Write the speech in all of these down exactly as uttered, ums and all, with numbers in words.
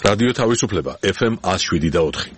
რადიო თავისუფლება ეფ ემ one oh seven და four.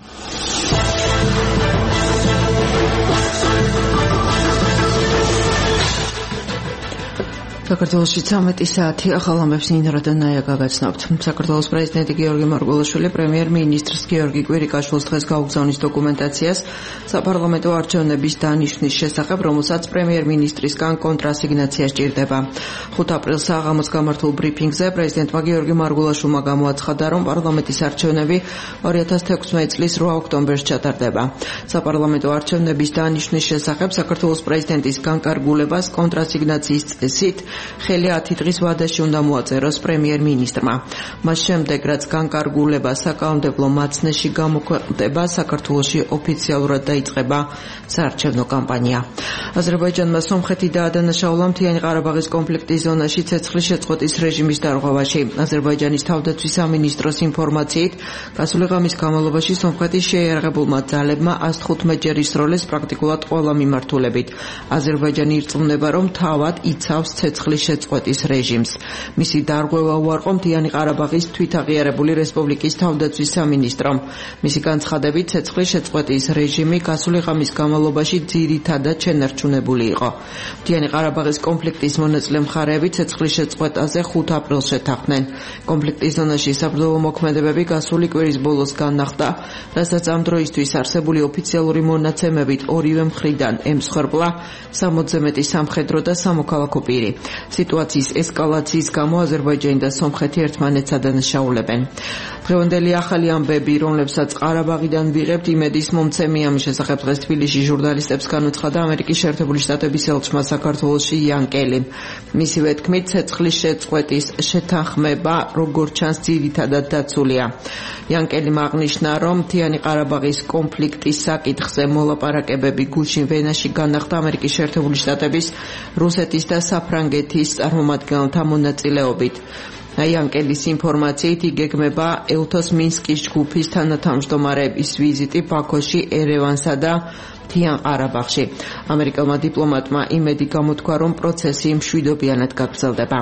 საქართველოში ცამეტი საათი ახალ ამბებს ნინო რადანაია გაგაცნობთ. საქართველოს პრეზიდენტი გიორგი მარგველაშვილი პრემიერ-მინისტრს გიორგი კვირიკაშვილს დღეს გაუგზავნის დოკუმენტაციას საპარლამენტო არჩევნების დანიშვნის შესახებ, რომელსაც პრემიერ-მინისტრისგან კონტრასიგნაცია სჭირდება. ხუთ აპრილს საღამოს გამართულ ბრიფინგზე პრეზიდენტმა გიორგი მარგველაშვილმა გამოაცხადა, რომ პარლამენტის არჩევნები two thousand sixteen წლის eight ოქტომბერს ჩატარდება. საპარლამენტო არჩევნების დანიშვნის შესახებ საქართველოს პრეზიდენტის განკარგულებას კონტრასიგნაციის წესით ხელი ათი დღის ვადაში უნდა მოაწეროს პრემიერ-მინისტრმა. მას შემდეგ, რაც განკარგულება საკანონმდებლო მაცნეში გამოქვეყნდება, საქართველოში ოფიციალურად დაიწყება საარჩევნო კამპანია. აზერბაიჯანმა სომხეთი დაადანაშაულა მთიანი ყარაბაღის კონფლიქტის ზონაში ცეცხლის შეწყვეტის რეჟიმის დარღვევაში. აზერბაიჯანის თავდაცვის სამინისტროს ინფორმაციით, გასული ღამის განმავლობაში სომხეთის შეიარაღებულმა ძალებმა one hundred fifteen ჯერ ისროლეს პრაქტიკულად ყველა მიმართულებით. აზერბაიჯანი ირწმუნება, რომ თავად იცავს ცეცხლის შეწყვეტის რეჟიმს. მისი დარღვევა უარყო მთიანი ყარაბაღის თვითაღიარებული რესპუბლიკის თავდაცვის სამინისტრომ. მისი განცხადებით, ცეცხლის შეწყვეტის რეჟიმი გასული ღამის განმავლობაში ძირითადად შენარჩუნებული იყო. მთიანი ყარაბაღის კონფლიქტის მონაწილე მხარეები ცეცხლის შეწყვეტაზე ხუთ აპრილს შეთანხმდნენ. კონფლიქტის ზონაში საბრძოლო მოქმედებები გასული კვირის ბოლოს განახლდა, რასაც ამ დროისთვის არსებული ოფიციალური მონაცემებით ორივე მხრიდან ემსხვერპლა სამოცზე მეტი სამხედრო და სამოქალაქო პირი. სიტუაციის ესკალაციის გამო აზერბაიჯანი და სომხეთი ერთმანეთს ადანაშაულებენ. დღევანდელი ახალი ამბები, რომლებსაც ყარაბაღიდან ვიღებთ, იმედის მომცემი. ამის შესახებ დღეს თბილისში ჟურნალისტებს განუცხადა ამერიკის შეერთებული შტატების ელჩმა საქართველოში იან კელი. მისივე თქმით, ცეცხლის შეწყვეტის შეთანხმება, როგორც ჩანს, ძირითადად დაცულია. იან კელიმ აღნიშნა, რომ მთიანი ყარაბაღის კონფლიქტის საკითხზე მოლაპარაკებები გუშინ ვენაში განახლდა ამერიკის შეერთებული შტატების, რუსეთის და საფრანგეთის წარმომადგენელთა მონაწილეობით. იან კელის ინფორმაციით, იგეგმება ელთოს მინსკის ჯგუფის თანათავმჯდომარეების ვიზიტი ბაქოში, ერევანსა და მთიან ყარაბაღში. ამერიკელმა დიპლომატმა იმედი გამოთქვა, რომ პროცესი მშვიდობიანად გაგრძელდება.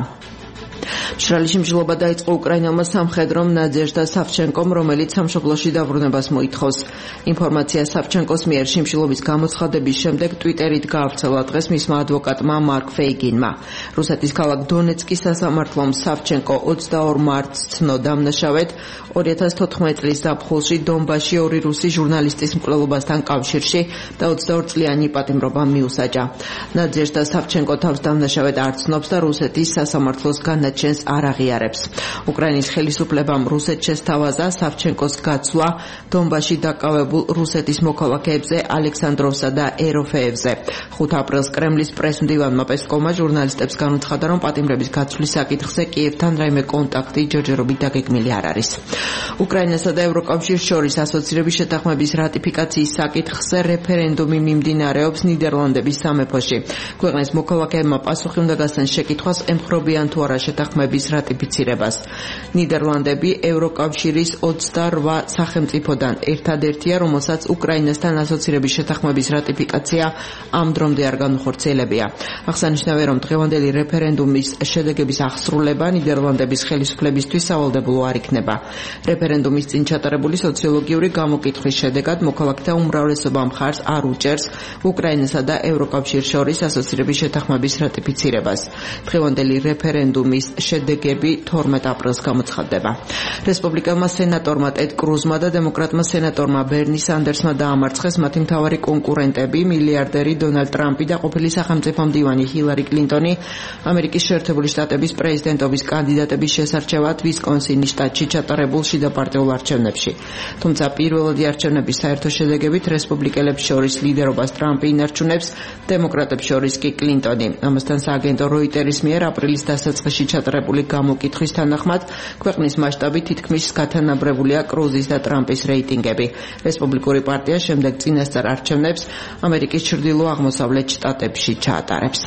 მშრალი შიმშილობა დაიწყო უკრაინელმა სამხედრომ ნადეჟდა სავჩენკომ, რომელიც სამშობლოში დაბრუნებას მოითხოვს. ინფორმაცია სავჩენკოს მიერ შიმშილობის გამოცხადების შემდეგ ტვიტერით გაავრცელა დღეს მისმა ადვოკატმა მარკ ფეიგინმა. რუსეთის ქალაქ დონეცკის სასამართლომ სავჩენკო ოცდაორ მარტს ცნო დამნაშავედ two thousand fourteen წლის ზაფხულში დონბასში ორი რუსი ჟურნალისტის მკვლელობასთან კავშირში და ოცდაორ წლიანი პატიმრობა მიუსაჯა. ნადეჟდა სავჩენკო თავს დამნაშავედ არ ცნობს და რუსეთის სასამართლოს განაჩენს არ აღიარებს. უკრაინის ხელისუფლებამ რუსეთს შესთავაზა სავჩენკოს გაცვლა დონბასში დაკავებულ რუსეთის მოქალაქეებზე ალექსანდროვსა და ეროფეევზე. ხუთ აპრილს კრემლის პრესმდივანმა პესკოვმა ჟურნალისტებს განუცხადა, რომ პატიმრების გაცვლის საკითხზე კიევთან რაიმე კონტაქტი ჯერჯერობით დაგეგმილი არ არის. უკრაინასა და ევროკავშირს შორის ასოცირების შეთანხმების რატიფიკაციის საკითხზე რეფერენდუმი მიმდინარეობს ნიდერლანდების სამეფოში. ქვეყნის მოქალაქეებმა პასუხი უნდა გასცენ შეკითხვას, ემხრობიან თუ არა შეთანხმების რატიფიცირებას. ნიდერლანდები ევროკავშირის ოცდაორ სახელმწიფოდან ერთადერთია, რომელსაც უკრაინასთან ასოცირების შეთანხმების რატიფიკაცია ამ დრომდე არ განუხორციელებია. აღსანიშნავია, რომ დღევანდელი რეფერენდუმის შედეგების აღსრულება ნიდერლანდების ხელისუფლებისთვის სავალდებულო არ იქნება. რეფერენდუმის წინ ჩატარებული სოციოლოგიური გამოკითხვის შედეგად მოქალაქეთა უმრავლესობა მხარს არ უჭერს უკრაინასა და ევროკავშირს შორის ასოცირების შეთანხმების რატიფიცირებას. დღევანდელი რეფერენდუმის შედეგები თორმეტ აპრილს გამოცხადდება. რესპუბლიკელმა სენატორმა ტედ კრუზმა და დემოკრატმა სენატორმა ბერნი სანდერსმა დაამარცხეს მათი მთავარი კონკურენტები, მილიარდერი დონალდ ტრამპი და ყოფილი სახელმწიფო მდივანი ჰილარი კლინტონი ამერიკის შეერთებული შტატების პრეზიდენტობის კანდიდატების შესარჩევად ვისკონსინის შტატში ჩატარებულ შიდაპარტიულ არჩევნებში. თუმცა პირველადი არჩევნების საერთო შედეგებით რესპუბლიკელებს შორის ლიდერობას ტრამპი ინარჩუნებს, დემოკრატებს შორის კი კლინტონი. ამასთან სააგენტო როიტერის მიერ აპრილის დასაწყისში ჩატარებული გამოკითხვის თანახმად ქვეყნის მასშტაბით თითქმის გათანაბრებულია კრუზის და ტრამპის რეიტინგები. რესპუბლიკური პარტია შემდეგ წინასწარ არჩევნებს ამერიკის ჩრდილო-აღმოსავლეთ შტატებში ჩაატარებს.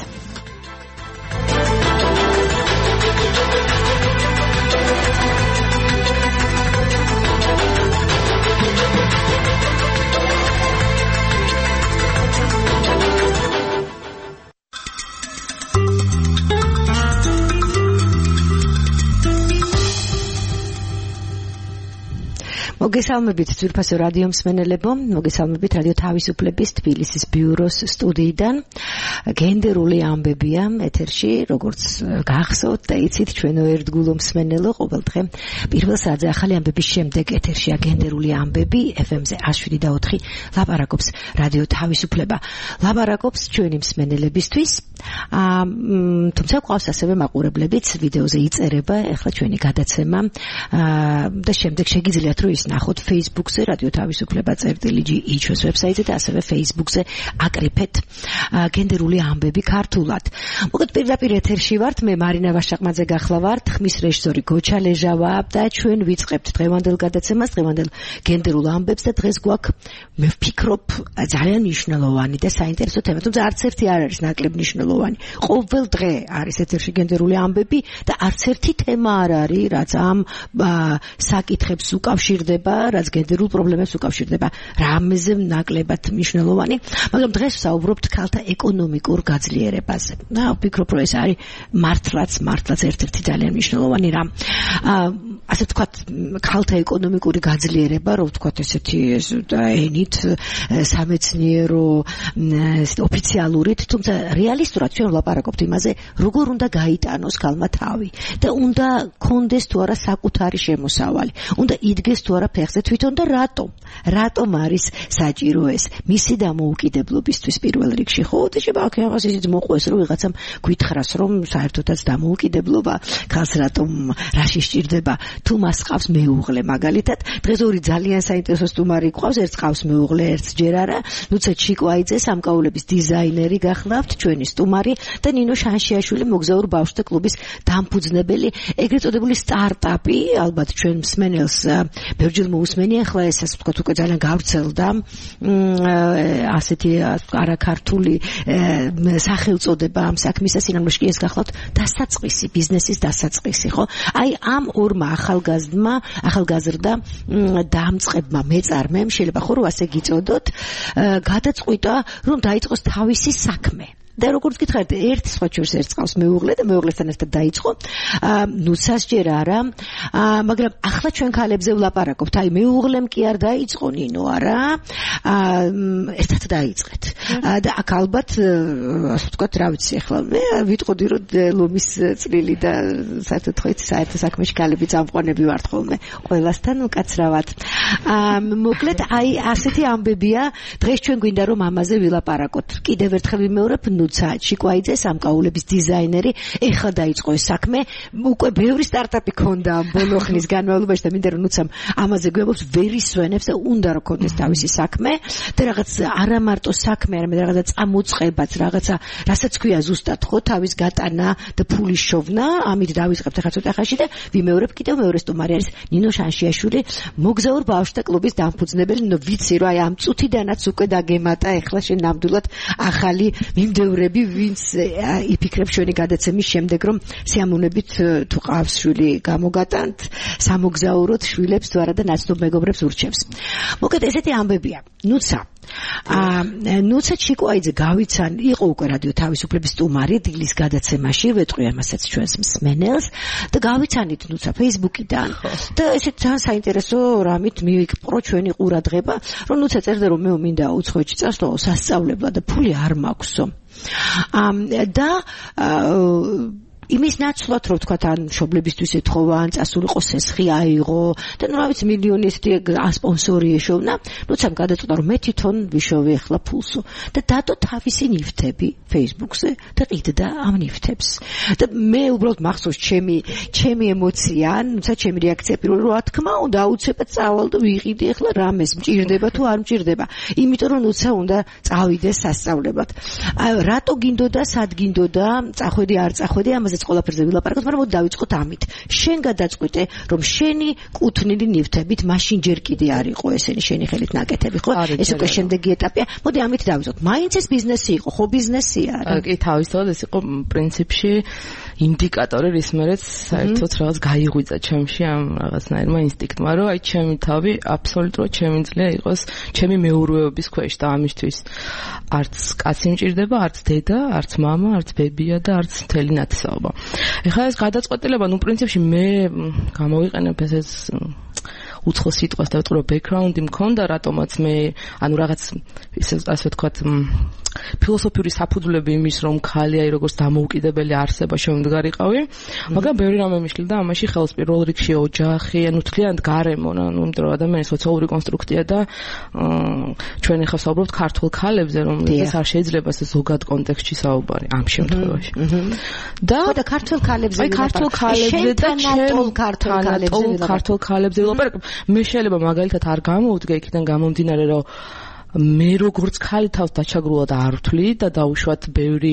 მოგესალმებით ძვირფასო რადიო მსმენელებო, მოგესალმებით რადიო თავისუფლების თბილისის ბიუროს სტუდიიდან. გენდერული ამბებია ეთერში, როგორც გახსოვთ და იცით ჩვენო ერთგულო მსმენელო, ყოველდღე პირველ საათზე ახალი ამბების შემდეგ ეთერშია გენდერული ამბები ეფ ემ-ზე ას შვიდი და ოთხი ლაპარაკობს რადიო თავისუფლება. ლაპარაკობს ჩვენი მსმენელებისთვის. აა თუმცა ყავს ასევე მაყურებლებიც, ვიდეოზე იწერება ახლა ჩვენი გადაცემა აა და შემდეგ შეგიძლიათ რომ ის ნახოთ Facebook-ზე რადიო თავისუფლება წერტილი ჯი იჩოს ვებსაიტზე და ასევე Facebook-ზე აკრიფეთ გენდერული ამბები ქართულად. მოგეთ პირდაპირ ეთერში ვართ, მე მარინა ვაშაყმაძე გახლავართ, ხმის რეჟისორი გოჩა ლეჟავა და ჩვენ ვიწყებთ დღევანდელ გადაცემას, დღევანდელ გენდერულ ამბებს და დღეს გვაქვს მე ვფიქრობ ძალიან მნიშვნელოვანი და საინტერესო თემა, თუმცა არც ერთი არ არის ნაკლებ მნიშვნელოვანი. ყოველ დღე არის ეთერში გენდერული ამბები და არც ერთი თემა არ არის, რაც ამ საკითხებს უკავშირდება, რაც გენდერულ პრობლემებს უკავშირდება, რამეზე ნაკლებად მნიშვნელოვანი, მაგრამ დღეს ვსაუბრობთ ქალთა ეკონომიკურ გაძლიერებაზე. და ვფიქრობ, რომ ეს არის მართლაც, მართლაც ერთ-ერთი ძალიან მნიშვნელოვანი რამ. ასე ვთქვათ, ქალთა ეკონომიკური გაძლიერება, რომ ვთქვათ ესეთი ენით, სამეცნიერო, ოფიციალურით, თუმცა რეალისტურად ჩვენ ვლაპარაკობთ იმაზე, როგორ უნდა გაიტანოს ქალმა თავი და უნდა კონდეს თუ არა საკუთარი შემოსავალი. უნდა იდგეს თუ არა ფეხზე თვითონ და რატომ? რატომ არის საჭირო ეს? მისი დამოუკიდებლობისთვის პირველ რიგში. ხო, შეიძლება აქ რაღაც ისიც მოყვეს, რომ ვიღაცამ გითხრას, რომ საერთოდაც დამოუკიდებლობა ქალს რატომ რაში სჭირდება? თუ მას ყავს მეუღლე, მაგალითად, დღეს ორი ძალიან საინტერესო სტუმარი ყავს, ერთ ყავს მეუღლე, ერთს ჯერ არა. ნუცა ჩიკვაიძე, სამკაულების დიზაინერი გახლავთ, ჩვენი სტუმარი და ნინო შანშიაშვილი, მოგზაურ ბავშვთა კლუბის დამფუძნებელი, ეგრეთ წოდებული სტარტაპი, ალბათ ჩვენ მსმენელს ბევრჯერ მოусმენია, ახლა ეს ასე ვთქვათ უკვე ძალიან გავრცელდა ასეთი არაქართული სახელწოდება ამ საქმისა სინამდვილეში ეს გახლავთ დასაწყისი, ბიზნესის დასაწყისი, ხო? აი ამ ორმა ახალგაზრდმა, ახალგაზრდა დამწყებმა მეწარმემ, შეიძლება ხო რომ ასე გიწოდოთ, გადაწყვიტა რომ დაიწყოს თავისი საქმე. და როგორც გითხარით, ერთ სხვა ჩვენს ერთ ყავს მეუღლე და მეუღლესთან ერთად დაიწყო. ნუცას ჯერ არა, მაგრამ ახლა ჩვენ ქალებზე ვლაპარაკობთ. აი მეუღლემ კი არ დაიწყო ნინო არა, ერთად დაიწყეთ. და აქ ალბათ ასე ვთქვათ, რა ვიცი, ახლა მე ვიტყოდი რომ ლომის წვლილი და საერთოდ ხო იცი საერთო საქმეში ქალები წამყვანები ვართ ხოლმე ყველასთან უკაცრავად. მოკლედ აი ასეთი ამბებია, დღეს ჩვენ გვინდა რომ ამაზე ვილაპარაკოთ. კიდევ ერთხელ ვიმეორებ, ნუცა ჩიკვაიძე, სამკაულების დიზაინერი, ეხლა დაიწყო ეს საქმე, უკვე ბევრი სტარტაპი ქონდა ბოლო ხნის განმავლობაში და მინდა რომ ნუცამ ამაზე გვებობს, ვერ ისვენებს და უნდა რომ ქონდეს თავისი საქმე და რაღაც არა მარტო საქმე, არამედ რაღაცა წამოწყებაც, რაღაცა, რასაც ქვია ზუსტად ხო, თავის გატანა და ფულის შოვნა, ამით დავიწყებთ ახლა ცოტა ხანში და ვიმეორებ კიდევ მეორე სტუმარი არის ნინო შანშიაშვილი, მოგზაურ ბავშვთა კლუბის დამფუძნებელი. ნუ ვიცი რომ აი ამ წუთიდანაც უკვე დაგემატა ახლა შენ ნამდვილად ახალი მიმდევრები, ვინც იფიქრებს ჩვენი გადაცემის შემდეგ, რომ სიამოვნებით თუ ყავს შვილი გამოგატანთ, სამოგზაუროთ შვილებს თუ არა და ნაცნობ მეგობრებს ურჩევს. მოკლედ ესეთი ამბებია. ნუცა აა ნუცა ჩიკვაიძე გავიცან, იყო უკვე რადიო თავისუფლების სტუმარი დილის გადაცემაში, ვეტყვი ამასაც ჩვენს მსმენელს და გავიცანით ნუცა Facebook-იდან და ესეთ ძალიან საინტერესო რამით მივიპყრო ჩვენი ყურადღება, რომ ნუცა წერდა რომ მე მინდა უცხოეთში წასვლა სასწავლებლად და ფული არ მაქვსო. და იმის ნაცვლად რომ ვთქვათ ან მშობლებისთვის ეთხოვა, ან წასულიყო სესხი აიღო და ნუ რა ვიცი მილიონი ესეთი სპონსორი ეშოვნა, ნუცამ გადაწყვიტა რომ მე თვითონ ვიშოვე ახლა ფულსო და დადო თავისი ნივთები Facebook-ზე და ყიდდა ამ ნივთებს. და მე უბრალოდ მახსოვს ჩემი ჩემი ემოცია, ნუცა ჩემი რეაქცია პირველი რომ რა თქმა უნდა აუცილებლად წავალ და ვიყიდი ახლა რამეს მჭირდება თუ არ მჭირდება. იმიტომ რომ ნუცა უნდა წავიდეს სასწავლებლად. რატო გინდოდა, სად გინდოდა, წახვედი არ წახვედი, ამაზე ყველაფერზე ვილაპარაკოთ, მაგრამ მოდი დავიწყოთ ამით. შენ გადაწყვიტე, რომ შენი კუთვნილი ნივთებით მაშინ ჯერ კიდე არ იყო ესენი შენი ხელით ნაკეთები, ხო? ეს უკვე შემდეგი ეტაპია. მოდი ამით დავიწყოთ. მაინც ეს ბიზნესი იყო, ხო ბიზნესია რა? კი, თავისთავად ეს იყო პრინციპში ინდიკატორი, რის მერეც საერთოდ რაღაც გაიღვიძა ჩემში ამ რაღაცნაირმა ინსტინქტმა, რომ აი ჩემი თავი აბსოლუტურად ჩემი ძლია იყოს ჩემი მეურვეობის ქვეშ და ამისთვის არც კაცი მჭირდება, არც დედა, არც მამა, არც ბებია და არც მთელი ნათესაობა. ეხლა ეს გადაწყვეტილება, ნუ პრინციპში მე გამოვიყენებ ესეც უცხო სიტყვას და ვიტყვი რომ background-ი მქონდა, რატომაც მე ანუ რაღაც ისე ასე ვთქვათ ფილოსოფიური საფუძვლები იმის რომ ქალია როგორც დამოუკიდებელი არსება შემდგარიყავი, მაგრამ ბევრი რამე მიშლიდა ამაში ხელს პირველ რიგში ოჯახი, ანუ თლიანად გარემო, ანუ იმიტომ რომ ადამიანის სოციალური კონსტრუქცია და ჩვენ ახლა საუბრობთ ქართულ ქალებზე, რომელსაც არ შეიძლება ზოგად კონტექსტში საუბარი ამ შემთხვევაში. და ხოდა ქართულ ქალებზე აი ქართულ ქალებზე და ნატოლ ქართულ ქალებზე ქართულ ქალებზე ვილაპარაკ. მე შეიძლება მაგალითად არ გამოვდგე იქიდან გამომდინარე რომ მე როგორც ქალი თავს დაჩაგრულად არ ვთვლი და დაუშვათ ბევრი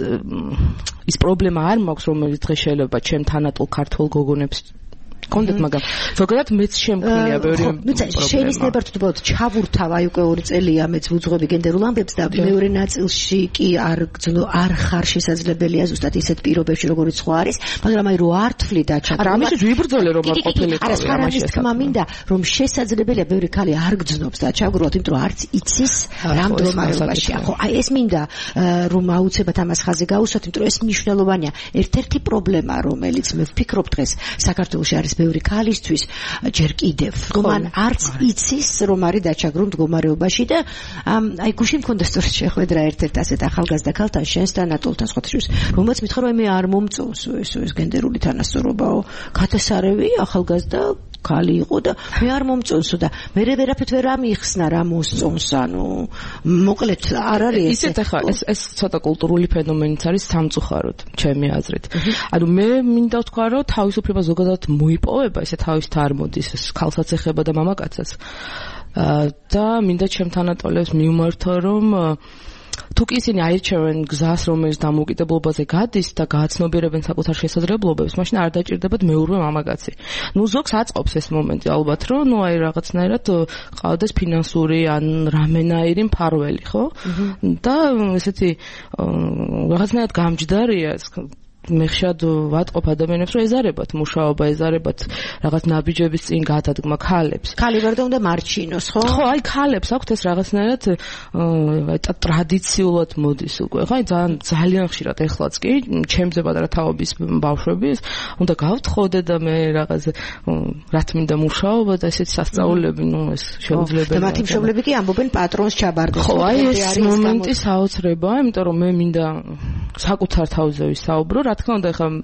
ის პრობლემა არ მაქვს რომელიც დღეს შეიძლება ჩემ თანატოლ ქართულ გოგონებს კონდეთ მაგრამ ზოგადად მეც შემქმნია ბევრი პრობლემა. შენის ნებართვით ჩავურთავ აი უკვე ორი წელია მეც ვუძღვები გენდერულ ამბებს და მეორე ნაწილში კი არ არ ხარ შესაძლებელია ზუსტად ისეთ პირობებში როგორც სხვა არის, მაგრამ აი რო არ თვლი დაჩაგრულად. არა, ამისთვის ვიბრძოლე რომ არ ყოფილიყავი ამაში. თქმა მინდა რომ შესაძლებელია ბევრი ქალი არ გძნობს დაჩაგრულად, იმიტომ რომ არც იცის რა მდგომარეობაშია. ხო, აი ეს მინდა რომ აუცილებლად ამას ხაზი გაუსვათ, იმიტომ რომ ეს მნიშვნელოვანია. ერთ-ერთი პრობლემა რომელიც მე ვფიქრობ დღეს საქართველოში არის ბევრი ქალისთვის ჯერ კიდევ რომ ან არც იცის რომ არის დაჩაგრულ მდგომარეობაში და აი გუშინ მქონდა სწორედ შეხვედრა ერთ-ერთ ასეთ ახალგაზრდა ქალთან შენს და ნატოლთან სხვათა შორის რომელიც მითხრა რომ მე არ მომწონს ეს ეს გენდერული თანასწორობაო ქათასარევი ახალგაზრდა ქალი იყო და მე არ მომწონსო და მე ვერაფერთ ვერ ამიხსნა რა მოსწონს ანუ მოკლედ არ არის ეს ისეთ ახლა ეს ეს ცოტა კულტურული ფენომენიც არის სამწუხაროდ ჩემი აზრით. ანუ მე მინდა ვთქვა რომ თავისუფლება ზოგადად მოიპოვება ესე თავისთ არ მოდის ეს ქალსაც ეხება და მამაკაცსაც და მინდა ჩემ თანატოლებს მივმართო რომ თუ კი ისინი აირჩევენ გზას რომელიც დამოუკიდებლობაზე გადის და გააცნობიერებენ საკუთარ შესაძლებლობებს, მაშინ არ დაჭირდებათ მეურვე მამაკაცი. ნუ ზოგს აწყობს ეს მომენტი ალბათ რომ ნუ აი რაღაცნაირად ყავდეს ფინანსური ან რამენაირი მფარველი, ხო? და ესეთი რაღაცნაირად გამჯდარია ეს მეხშად ვატყობ ადამიანებს რომ ეზარებათ მუშაობა, ეზარებათ რაღაც ნაბიჯების წინ გადადგმა ქალებს. ქალი ვერ უნდა მარჩინოს, ხო? ხო, აი ქალებს აქვთ ეს რაღაცნაირად ტრადიციულად მოდის უკვე. ხო, აი ძალიან ძალიან ხშირად ეხლაც კი ჩემზე პატარა თაობის ბავშვები უნდა გავთხოვდე და მე რაღაც რა თმინდა მუშაობა და ესეთი სასწაულები, ნუ ეს შეუძლებელია. და მათი მშობლები კი ამბობენ პატრონს ჩაბარდეს. ხო, აი ეს მომენტი საოცრებაა, იმიტომ რომ მე მინდა საკუთარ თავზე ვისაუბრო. რა თქმა უნდა ახლა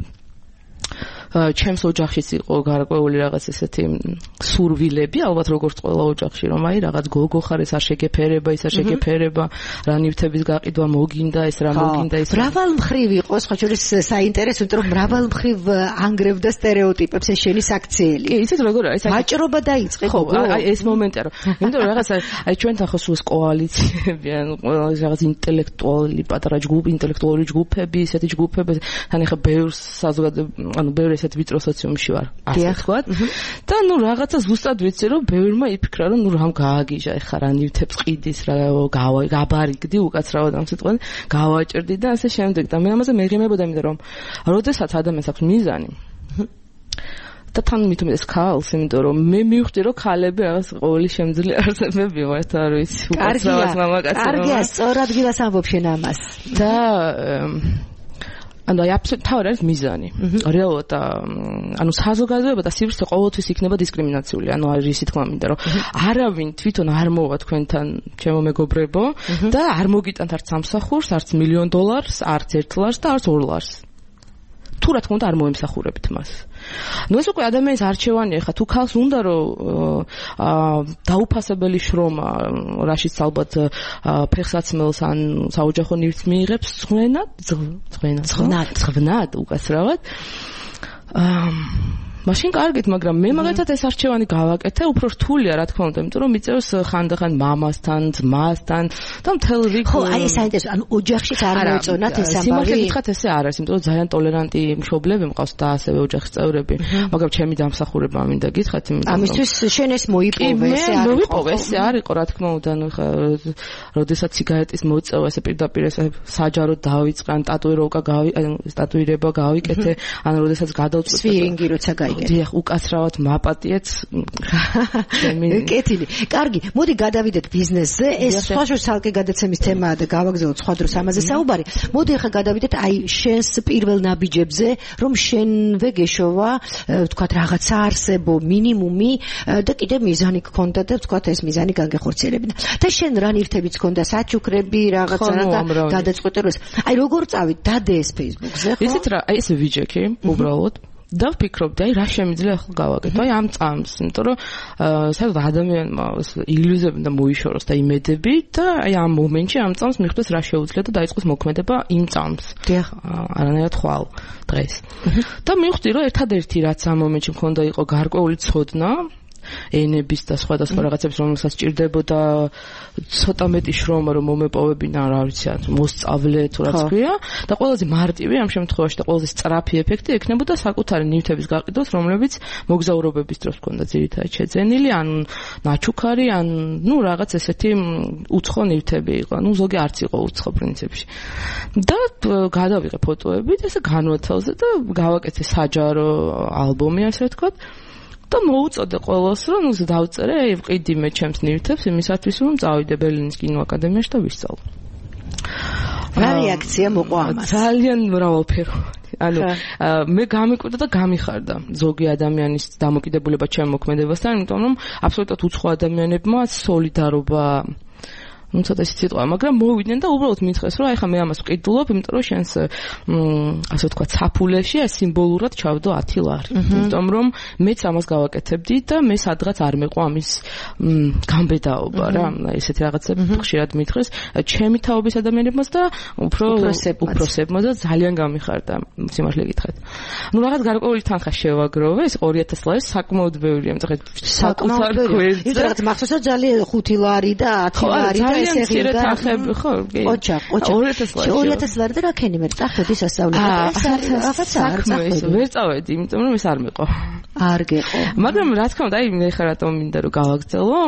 ჩემს ოჯახშიც იყო გარკვეული რაღაც ესეთი სურვილები, ალბათ როგორც ყველა ოჯახში, რომ აი რაღაც გოგო ხარ, ეს არ შეგეფერება, ის არ შეგეფერება, რა ნივთების გაყიდვა მოგინდა, ეს რა მოგინდა, ეს მრავალ მხრივ იყო, სხვა შორის საინტერესო, იმიტომ რომ მრავალ მხრივ ანგრევდა სტერეოტიპებს ეს შენი საქციელი. კი, ისეთ როგორ არის? ვაჭრობა დაიწყე. ხო, აი ეს მომენტია, რომ იმიტომ რომ რაღაც აი ჩვენთან ხო სულ კოალიციები, ან რაღაც ინტელექტუალი პატარა ჯგუფი, ინტელექტუალური ჯგუფები, ესეთი ჯგუფები, თან ახლა ბევრ საზოგადოებრივ, ანუ ბევრ ესეთ ვიწრო სოციუმში ვარ, ასე ვთქვათ. და ნუ რაღაცა ზუსტად ვიცი რომ ბევრმა იფიქრა რომ ნუ რამ გააგიჟა ეხა რა ნივთებს ყიდის რა გავაბარიგდი უკაცრავად ამ სიტყვაზე გავაჭრდი და ასე შემდეგ და მე ამაზე მეღიმებოდა იმიტომ რომ როდესაც ადამიანს აქვს მიზანი და თან მით უმეტეს ქალს, იმიტომ რომ მე მივხვდი რომ ქალები რაღაც ყოველი შემძლე არსებები ვართ, არ ვიცი, უკაცრავად მამაკაცი. კარგია, სწორ ადგილას ამბობ შენ ამას. და ანუ აი აბსოლუტურად თავი არის მიზანი. რეალურად ანუ საზოგადოება და სივრცე ყოველთვის იქნება დისკრიმინაციული. ანუ არის თქმა მინდა რომ არავინ თვითონ არ მოვა თქვენთან ჩემო მეგობრებო და არ მოგიტანთ არც სამსახურს, არც მილიონ დოლარს, არც ერთ ლარს და არც ორ ლარს. თუ რა თქმა უნდა არ მოემსახურებთ მას. ნუ ეს უკვე ადამიანის არჩევანია, ხა თუ ქალს უნდა რომ დაუფასებელი შრომა, რაშიც ალბათ ფეხსაცმელს ან საოჯახო ნივთს მიიღებს, ცხვნად, ცხვნად, ცხვნად, ცხვნად უკაცრავად. მაშინ კარგით, მაგრამ მე მაგათაც ეს არჩევანი გავაკეთე, უფრო რთულია, რა თქმა უნდა, იმიტომ რომ მიწევს ხანდახან მამასთან, ძმასთან და მთელ რიგ. ხო, აი ეს საინტერესო, ანუ ოჯახშიც არ მოეწონათ ეს ამბავი. სიმართლე გითხრათ, ესე არ არის, იმიტომ რომ ძალიან ტოლერანტი მშობლები მყავს და ასევე ოჯახის წევრები, მაგრამ ჩემი დამსახურება მინდა გითხრათ, იმიტომ რომ ამისთვის შენ ეს მოიპოვე, ესე არ იყო. მოიპოვე, ესე არ იყო, რა თქმა უნდა, ანუ ხა როდესაც სიგარეტის მოწევა ესე პირდაპირ ესე საჯაროდ დავიწყე, ან ტატუიროვკა გავი, ან ტატუირება გავიკეთე, ან როდესაც გადავწყვეტე სვინგი როცა გაიგე. დიახ, უკაცრავად მაპატიეთ ჩემი კეთილი. კარგი, მოდი გადავიდეთ ბიზნესზე. ეს სხვა შორის ცალკე გადაცემის თემაა და გავაგზავნოთ სხვა დროს ამაზე საუბარი. მოდი ახლა გადავიდეთ აი შენს პირველ ნაბიჯებზე, რომ შენვე გეშოვა, ვთქვათ, რაღაცა არსებო მინიმუმი და კიდე მიზანი გქონდა და ვთქვათ, ეს მიზანი გაგეხორციელებინა. და შენ რა ნივთებიც გქონდა, საჩუქრები, რაღაცა და გადაწყვეტე რომ აი როგორ წავით დადე ეს Facebook-ზე, ხო? ისეთ რა, აი ეს ვიჯექი, უბრალოდ და ვფიქრობდი, აი რა შემიძლია ახლა გავაკეთო, აი ამ წამს, იმიტომ რომ საერთოდ ადამიანმა ილუზიები და მოიშოროს და იმედები და აი ამ მომენტში ამ წამს მიხვდეს რა შეუძლია და დაიწყოს მოქმედება იმ წამს. დიახ, არანაირად ხვალ დღეს. და მივხვდი, რომ ერთადერთი რაც ამ მომენტში მქონდა იყო გარკვეული ცოდნა ენების და სხვადასხვა რაღაცებს, რომელსაც ჭირდებოდა ცოტა მეტი შრომა, რომ მომეპოვებინა, რა ვიცი, მოსწავლე თუ რაც ქვია და ყველაზე მარტივი ამ შემთხვევაში და ყველაზე სწრაფი ეფექტი ექნებოდა საკუთარი ნივთების გაყიდვას, რომლებიც მოგზაურობების დროს ჰქონდა ძირითადად შეძენილი, ან ნაჩუქარი, ან ნუ რაღაც ესეთი უცხო ნივთები იყო, ნუ ზოგი არც იყო უცხო პრინციპში. და გადავიღე ფოტოები და ესე განვათელზე და გავაკეთე საჯარო ალბომი, ასე ვთქვათ. და მოუწოდე ყველას, რომ ნუ დავწერე, აი ვყიდი მე ჩემს ნივთებს იმისათვის, რომ წავიდე ბერლინის კინოაკადემიაში და ვისწავლო. რა რეაქცია მოყვა ამას? ძალიან მრავალფერო. ანუ მე გამიკვირდა და გამიხარდა ზოგი ადამიანის დამოკიდებულება ჩემ მოქმედებასთან, იმიტომ რომ აბსოლუტურად უცხო ადამიანებმა სოლიდარობა ну ცოტა სიტყვა, მაგრამ მოვიდნენ და უბრალოდ მითხრეს, რომ აი ხა მე ამას ვყიდულობ, იმიტომ რომ შენს ასე ვთქვათ, საფულეში ეს სიმბოლურად ჩავდო ათი ლარი. იმიტომ რომ მეც ამას გავაკეთებდი და მე სადღაც არ მეყვა ამის გამბედაობა რა, ესეთი რაღაცები ხშირად მითხრეს ჩემი თაობის ადამიანებმაც და უფრო უფროსებმაც და ძალიან გამიხარდა, სიმართლე გითხრათ. ну რაღაც გარკვეული თანხა შევაგროვე, ეს ორი ათას ლარი საკმაოდ ბევრია, მწუხეთ საკუთარ გვერდზე. იმიტომ რაღაც მახსოვსად ძალიან ხუთი ლარი და ათი ლარი და ძალიან მცირე თანხები, ხო? ოჩა, ოჩა. ორი ათას ლარი და რა ქენი მე წახვედი სასწავლებლად. რაღაცა არ წახვედი. ვერ წავედი, იმიტომ რომ ეს არ მეყო. არ გეყო. მაგრამ რა თქმა უნდა, აი მე ხარ რატომ მინდა რომ გავაგრძელო?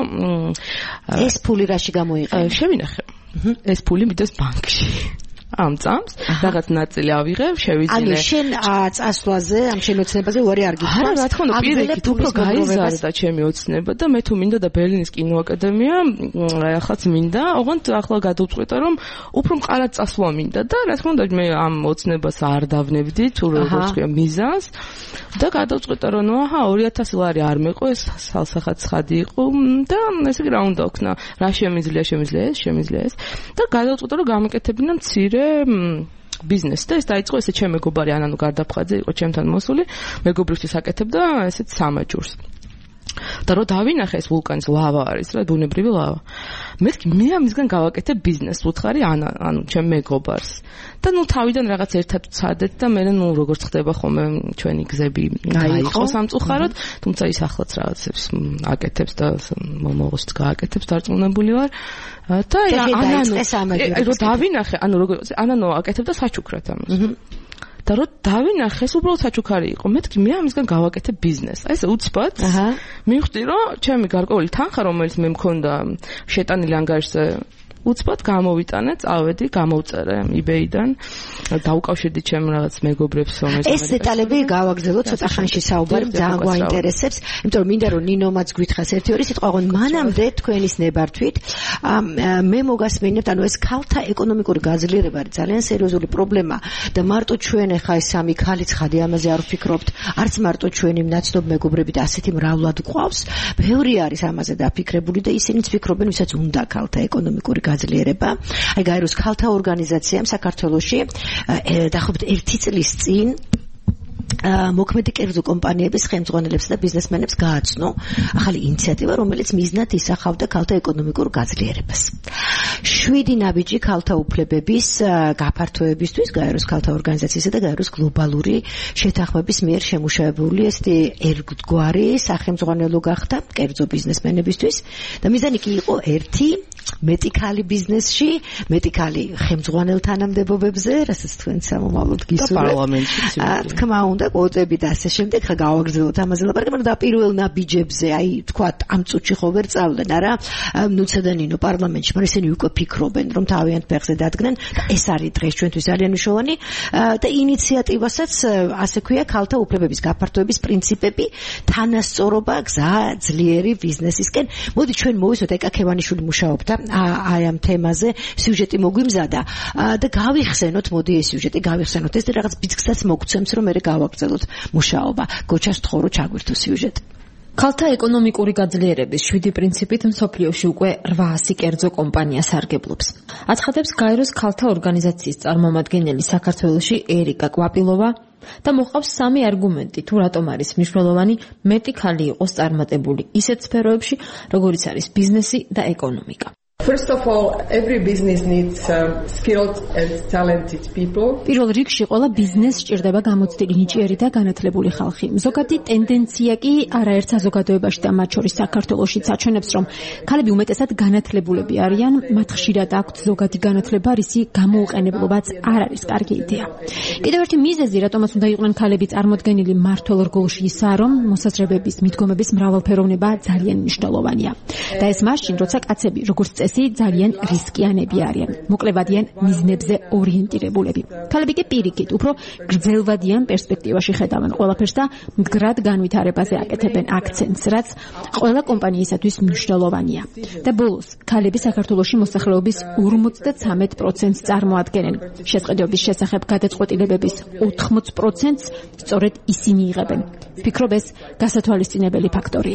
ეს ფული რაში გამოიყენა? შევინახე. ეს ფული მიდევს ბანკში. ამ წამს რაღაც ნაწილი ავიღებ, შევიძინე. ანუ შენ წასვლაზე, ამ შენ ოცნებაზე უარი არ გიქვას? არა, რა თქმა უნდა, პირიქით უფრო გაიზარდა ჩემი ოცნება და მე თუ მინდა და ბერლინის კინოაკადემია, ახაც მინდა, ოღონდ ახლა გადავწყვეტა, რომ უფრო მყარად წასვლა მინდა და რა თქმა უნდა, მე ამ ოცნებას არ დავნებდი, თუ როგორც ქვია, მიზანს და გადავწყვეტა, რომ ნუ აჰა, ორი ათასი ლარი არ მეყო, ეს სალსახად ცხადი იყო და ესე იგი რა უნდა ვქნა, რა შემიძლია, შემიძლია ეს, შემიძლია ეს და გადავწყვეტა, რომ გამეკეთებინა მცირე ბიზნესი და ეს დაიწყო ესე ჩემ მეგობარი ანანო გარდაფხაძე იყო ჩემთან მოსული, მეგობრისთვის აკეთებდა ესეთ სამაჯურს. და რო დავინახე ეს ვულკანის ლავა არის რა, ბუნებრივი ლავა. მე მე ამისგან გავაკეთე ბიზნესს, უთხარი ანა, ანუ ჩემ მეგობარს. და ნუ თავიდან რაღაც ერთად ვცადეთ და მე ნუ როგორც ხდება ხოლმე ჩვენი გზები გაიყო სამწუხაროდ, თუმცა ის ახლაც რაღაცებს აკეთებს და მომავალშიც გააკეთებს, დარწმუნებული ვარ. და ანანო რო დავინახე, ანუ როგორ ანანო აკეთებდა საჩუქრად ამას. და რო დავინახე, ეს უბრალოდ საჩუქარი იყო. მეთქი მე ამისგან გავაკეთე ბიზნესს. აი ეს უცბად. აჰა. მივხვდი, რომ ჩემი გარკვეული თანხა, რომელიც მე მქონდა შეტანილი ანგარიშზე, უცბად გამოვიტანე, წავედი, გამოვწერე eBay-დან, დავუკავშირდი ჩემ რაღაც მეგობრებს, რომელიც ეს დეტალები გავაგზავნოთ ცოტა ხანში საუბარი, ძალიან გვაინტერესებს, იმიტომ რომ მინდა რომ ნინომაც გვითხრას ერთი ორი სიტყვა, ოღონდ მანამდე თქვენის ნებართვით მე მოგასმენებთ, ანუ ეს ქალთა ეკონომიკური გაძლიერება არის ძალიან სერიოზული პრობლემა და მარტო ჩვენ ახლა ეს სამი ქალი ცხადი ამაზე არ ვფიქრობთ, არც მარტო ჩვენი მნაცნობ მეგობრები და ასეთი მრავლად გვყავს, ბევრი არის ამაზე დაფიქრებული და ისინიც ფიქრობენ, ვისაც უნდა ქალთა ეკონომიკური გაძლიერება. აი გაეროს ქალთა ორგანიზაციამ საქართველოში დაახლოებით ერთი წლის წინ მოქმედი კერძო კომპანიების ხელმძღვანელებსა და ბიზნესმენებს გააცნო ახალი ინიციატივა, რომელიც მიზნად ისახავდა ქალთა ეკონომიკურ გაძლიერებას. შვიდი ნაბიჯი ქალთა უფლებების გაფართოებისთვის გაეროს ქალთა ორგანიზაციისა და გაეროს გლობალური შეთანხმების მიერ შემუშავებული ესეთი ერთგვარი სახელმძღვანელო გახდა კერძო ბიზნესმენებისთვის და მიზანი კი იყო ერთი მეტი ქალი ბიზნესში, მეტი ქალი ხელმძღვანელ თანამდებობებზე, რასაც თქვენ სამომავლოდ გისურვებთ. პარლამენტში. თქმა უნდა, კვოტები და ასე შემდეგ, ხა გავაგრძელოთ ამაზე ლაპარაკი, მაგრამ და პირველ ნაბიჯებზე, აი, თქვა, ამ წუთში ხო ვერ წავდნენ, არა? ნუცა და ნინო პარლამენტში, მაგრამ ისინი უკვე ფიქრობენ, რომ თავიანთ ფეხზე დადგნენ და ეს არის დღეს ჩვენთვის ძალიან მნიშვნელოვანი და ინიციატივასაც ასე ქვია, ქალთა უფლებების გაფართოების პრინციპები, თანასწორობა, გზა ძლიერი ბიზნესისკენ. მოდი ჩვენ მოვისვათ ეკა ქევანიშვილი მუშაობდა აი ამ თემაზე, სიუჟეტი მოგვიმზადა და გავიხსენოთ, მოდი ეს სიუჟეტი გავიხსენოთ. ეს რაღაც ბიძგსაც მოგცემს, რომ მე გავაგრძელოთ მუშაობა. გოჩას თხოვრო ჩაგვირთო სიუჟეტი. ქალთა ეკონომიკური გაძლიერების შვიდი პრინციპით მსოფლიოში უკვე რვაასი კერძო კომპანია სარგებლობს. აცხადებს გაეროს ქალთა ორგანიზაციის წარმომადგენელი საქართველოში ერიკა კვაპილოვა და მოყავს სამი არგუმენტი, თუ რატომ არის მნიშვნელოვანი მეტი ქალი იყოს წარმატებული ისეთ სფეროებში, როგორიც არის ბიზნესი და ეკონომიკა. First of all, every business needs um, skilled and talented people. პირველ რიგში ყველა ბიზნესს სჭირდება გამოცდილი, ნიჭიერი და განათლებული ხალხი. ზოგადი ტენდენცია კი არაერთ საზოგადოებაში და მათ შორის საქართველოშიც აჩვენებს, რომ ქალები უმეტესად განათლებულები არიან, მათ ხშირად აქვთ ზოგადი განათლება, რისი გამოუყენებლობაც არ არის კარგი იდეა. კიდევ ერთი მიზეზი, რატომაც უნდა იყვნენ ქალები წარმოდგენილი მმართველ რგოლში, ისაა, რომ მოსაზრებების, მიდგომების მრავალფეროვნება ძალიან მნიშვნელოვანია. და ეს მაშინ, როცა კაცები, როგორც ძალიან რისკიანები არიან, მოკლევადიან მიზნებზე ორიენტირებულები. ქალები კი პირიქით, უფრო გრძელვადიან პერსპექტივაში ხედავენ ყველაფერს და მდგრად განვითარებაზე აკეთებენ აქცენტს, რაც ყველა კომპანიისათვის მნიშვნელოვანია. და ბოლოს, ქალები საქართველოში მოსახლეობის ორმოცდათრამეტ პროცენტს წარმოადგენენ. შესყიდვების შესახებ გადაწყვეტილებების ოთხმოცი პროცენტს სწორედ ისინი იღებენ. ვფიქრობ, ეს გასათვალისწინებელი ფაქტორია.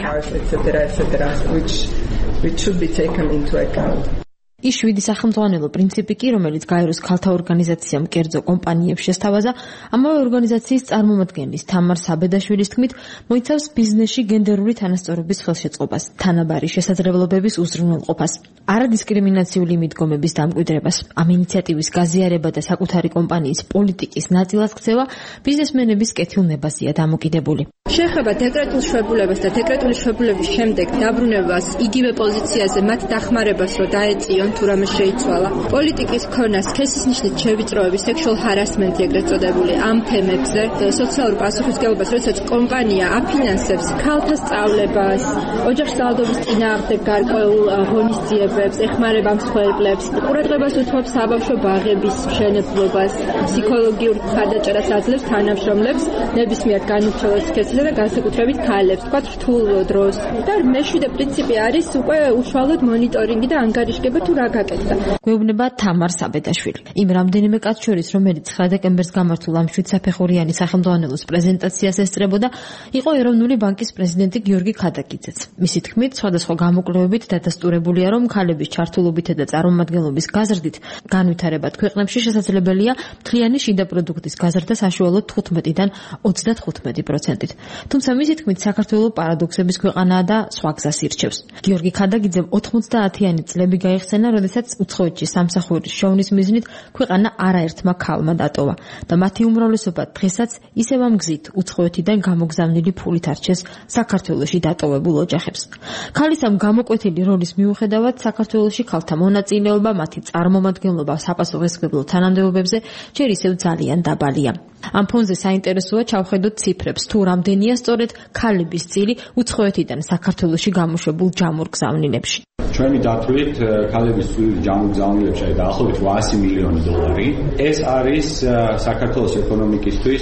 Which should be taken into account. ის შვიდი სახელმძღვანელო პრინციპი კი, რომელიც გაეროს ქალთა ორგანიზაციამ კერძო კომპანიებს შესთავაზა, ამავე ორგანიზაციის წარმომადგენლის თამარ საბედაშვილის თქმით, მოიცავს ბიზნესში გენდერული თანასწორობის ხელშეწყობას, თანაბარი შესაძლებლობების უზრუნველყოფას, არადისკრიმინაციული მიდგომების დამკვიდრებას, ამ ინიციატივის გაზიარება და საკუთარი კომპანიის პოლიტიკის ნაწილად ქცევა ბიზნესმენების კეთილნებაზეა დამოკიდებული. შეეხება დეკრეტულ შვებულებას და დეკრეტული შვებულების შემდეგ დაბრუნებას იგივე პოზიციაზე მათ დახმარებას რო დაეწიონ თუ რამე შეიცვალა. პოლიტიკის ქონა სქესის ნიშნით შევიწროების სექსუალ ჰარასმენტი ეგრეთ წოდებული ამ თემებზე, სოციალურ პასუხისმგებლობას, როდესაც კომპანია აფინანსებს ქალთა სწავლებას, ოჯახში ძალადობის წინააღმდეგ გარკვეულ ღონისძიებებს, ეხმარება მსხვერპლებს, ყურადღებას უთმობს საბავშვო ბაღების მშენებლობას, ფსიქოლოგიურ მხარდაჭერას აძლევს თანამშრომლებს, ნებისმიერ განუხრჩეველ სქესის და განსაკუთრებით ქალებს, თქვა რთულ დროს. და მეშვიდე პრინციპი არის უკვე უშუალოდ მონიტორინგი და ანგარიშგება თუ რა გაკეთდა. გვეუბნება თამარ საბედაშვილი. იმ რამდენიმე კაც შორის, რომელიც ცხრა დეკემბერს გამართულ ამ შვიდსაფეხურიანი სახელმძღვანელოს პრეზენტაციას ესწრებოდა, იყო ეროვნული ბანკის პრეზიდენტი გიორგი ქადაგიძეც. მისი თქმით, სხვადასხვა გამოკვლევებით დადასტურებულია, რომ ქალების ჩართულობითა და წარმომადგენლობის გაზრდით განვითარებად ქვეყნებში შესაძლებელია მთლიანი შიდა პროდუქტის გაზრდა საშუალოდ თხუთმეტიდან ოცდათხუთმეტი პროცენტით. თუმცა მისი თქმით, საქართველო პარადოქსების ქვეყანაა და სხვა გზას ირჩევს. გიორგი ქადაგიძემ ოთხმოცდაათიანი წლები გაიხსენა, როდესაც უცხოეთში სამსახურის შოვნის მიზნით ქვეყანა არაერთმა ქალმა დატოვა და მათი უმრავლესობა დღესაც ისევ ამ გზით უცხოეთიდან გამოგზავნილი ფულით არჩეს საქართველოში დატოვებულ ოჯახებს. ქალის ამ გამოკვეთილი როლის მიუხედავად საქართველოში ქალთა მონაწილეობა, მათი წარმომადგენლობა საპასუხისმგებლო თანამდებობებზე ჯერ ისევ ძალიან დაბალია. ამ ფონზე საინტერესოა ჩავხედოთ ციფრებს, თუ რამდენია სწორედ ქალების წილი უცხოეთიდან საქართველოში გამოშვებულ ჯამურ გზავნილებში. ჩვენი დათვლით ქალების წილი ჯამურ გზავნილებში არის დაახლოებით რვაასი მილიონი დოლარი. ეს არის საქართველოს ეკონომიკისთვის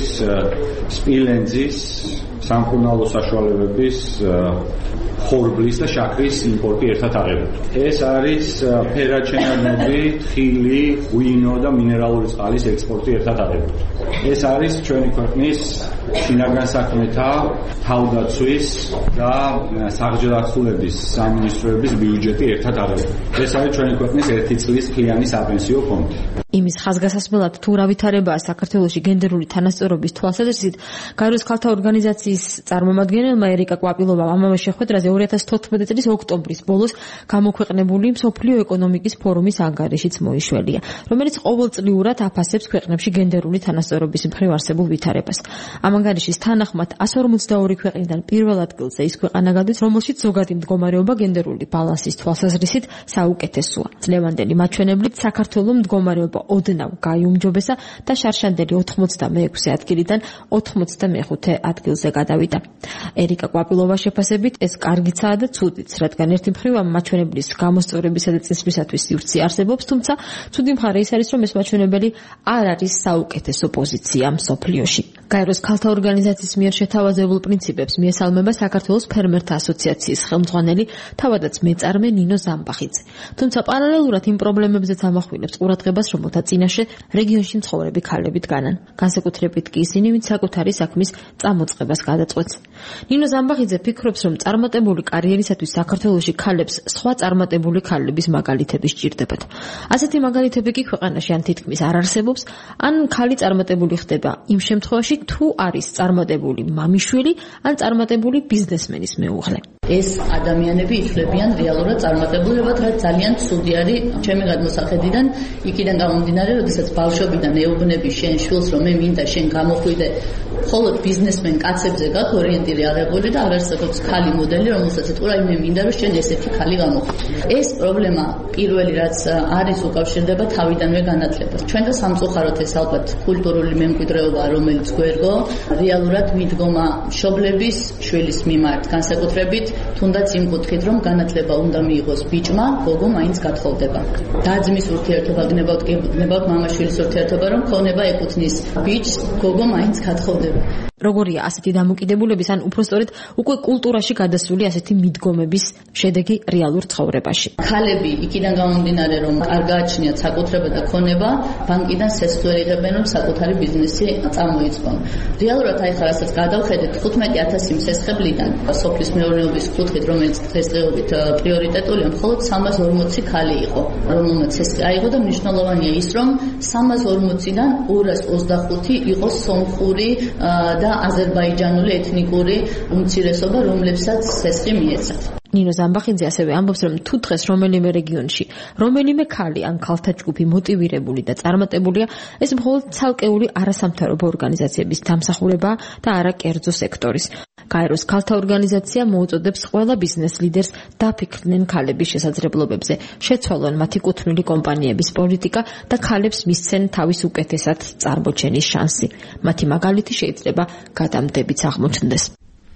სპილენძის, სამკურნალო საშუალებების, ხორბლის და შაქრის იმპორტი ერთად აღებული. ეს არის ფერაჩენარნები, თხილი, ღვინო და მინერალური წყალის ექსპორტი ერთად აღებული. ეს არის ჩვენი ქვეყნის შინაგან საქმეთა, თავდაცვის და საგზელახულების სამინისტროების ბიუჯეტი ერთად აღებული. ეს არის ჩვენი ქვეყნის ერთი წლის მთლიანი საპენსიო ფონდი. იმის ხაზგასასმელად თუ რა ვითარებაა საქართველოში გენდერული თანასწორობის თვალსაზრისით, გაეროს ქალთა ორგანიზაციის წარმომადგენელმა ერიკა კვაპილოვამ ამავე შეხვედრაზე ორი ათას თოთხმეტი წლის ოქტომბრის ბოლოს გამოქვეყნებული მსოფლიო ეკონომიკის ფორუმის ანგარიშიც მოიშველია, რომელიც ყოველწლიურად აფასებს ქვეყნებში გენდერული თანასწორობის მხრივ არსებულ ვითარებას. ამ ანგარიშის თანახმად εκατს ორმოცდაორი ქვეყნიდან პირველ ადგილზე ის ქვეყანა გადის, რომელშიც ზოგადი მდგომარეობა გენდერული ბალანსის თვალსაზრისით საუკეთესოა. წლევანდელი მაჩვენებლით საქართველოს მდგომარეობა ოდნავ გაიუმჯობესა და შარშანდელი ოთხმოცდამეექვსე ადგილიდან ოთხმოცდამეხუთე ადგილზე გადავიდა. ერიკა კვაპილოვას შეფასებით ეს კარგიცაა და ცუდიც, რადგან ერთი მხრივ ამ მაჩვენებლის გამოსწორებისა და წინსვლისათვის სივრცე არსებობს, თუმცა ცუდი მხარე ის არის, რომ ეს მაჩვენებელი არ არის საუკეთესო პოზიცია მსოფლიოში. გაეროს ქალთა ორგანიზაციის მიერ შეთავაზებულ პრინციპებს მიესალმება საქართველოს ფერმერთა ასოციაციის ხელმძღვანელი, თავადაც მეწარმე ნინო ზამბახიძე. თუმცა პარალელურად იმ პრობლემებზეც ამახვილებს ყურადღებას, რომელთა წინაშე რეგიონში მცხოვრები ქალები დგანან. განსაკუთრებით კი ისინი, ვინც საკუთარი საქმის წამოწყებას გადაწყვეტს. ნინო ზამბახიძე ფიქრობს, რომ წარმატებული კარიერისათვის საქართველოში ქალებს სხვა წარმატებული ქალების მაგალითები სჭირდებათ. ასეთი მაგალითები კი ქვეყანაში ან თითქმის არ არსებობს, ან ქალი წარმატებული ხდება იმ შემთხვევაში, თუ არის წარმატებული მამიშვილი ან წარმატებული ბიზნესმენის მეუღლე. ეს ადამიანები ითვლებიან რეალურად წარმატებულებად, რაც ძალიან ცუდი არის ჩემი გადმოსახედიდან, იქიდან გამომდინარე, როდესაც ბავშვობიდან ეუბნები შენ შვილს, რომ მე მინდა შენ გამოხვიდე, მხოლოდ ბიზნესმენ კაცებზე გაქვს ორიენტირებული აღებული და არ არსებობს ქალი მოდელი, რომელსაც ეთქვა, აი მე მინდა რომ შენ ესეთი ქალი გამოხვიდე. ეს პრობლემა პირველი რაც არის უკავშირდება თავიდანვე განათლებას. ჩვენ და სამწუხაროდ ეს ალბათ კულტურული მემკვიდრეობა, რომელიც გვერგო, რეალურად მიდგომა მშობლების შვილის მიმართ, განსაკუთრებით თუნდაც იმ კუთხით, რომ განათლება უნდა მიიღოს ბიჭმა, გოგო მაინც გათხოვდება. დაძმის ურთიერთობა გნებავთ, გნებავთ მამაშვილის ურთიერთობა, რომ ქონება ეკუთვნის ბიჭს, გოგო მაინც გათხოვდება. როგორია ასეთი დამოკიდებულების, ან უფრო სწორედ უკვე კულტურაში გადასული ასეთი მიდგომების შედეგი რეალურ ცხოვრებაში. ქალები იქიდან გამომდინარე, რომ არ გააჩნიათ საკუთრება და ქონება, ბანკიდან სესხს ვერ იღებენ, რომ საკუთარი ბიზნესი წამოიწყონ. რეალურად აი ხარ ასაც გადავხედეთ თხუთმეტი ათასი მსესხებლიდან სოფლის მეურნეობის კუთხით, რომელიც დღესდღეობით პრიორიტეტულია, მხოლოდ სამას ორმოცი ქალი იყო, რომელმაც სესხი აიღო და მნიშვნელოვანია ის, რომ სამას ორმოციდან ორას ოცდახუთი იყო სომხური და აზერბაიჯანული ეთნიკური უმცირესობა, რომლებსაც სესხი მიეცათ. ნინო ზამბახიძე ასევე ამბობს, რომ თუ დღეს რომელიმე რეგიონში რომელიმე ქალი ან ქალთა ჯგუფი მოტივირებული და წარმატებულია, ეს მხოლოდ ცალკეული არასამთავრობო ორგანიზაციების დამსახურებაა და არა კერძო სექტორის. გაეროს ქალთა ორგანიზაცია მოუწოდებს ყველა ბიზნეს ლიდერს დაფიქრდნენ ქალების შესაძლებლობებზე, შეცვალონ მათი კუთვნილი კომპანიების პოლიტიკა და ქალებს მისცენ თავის უკეთესად წარმოჩენის შანსი. მათი მაგალითი შეიძლება გადამდებიც აღმოჩნდეს.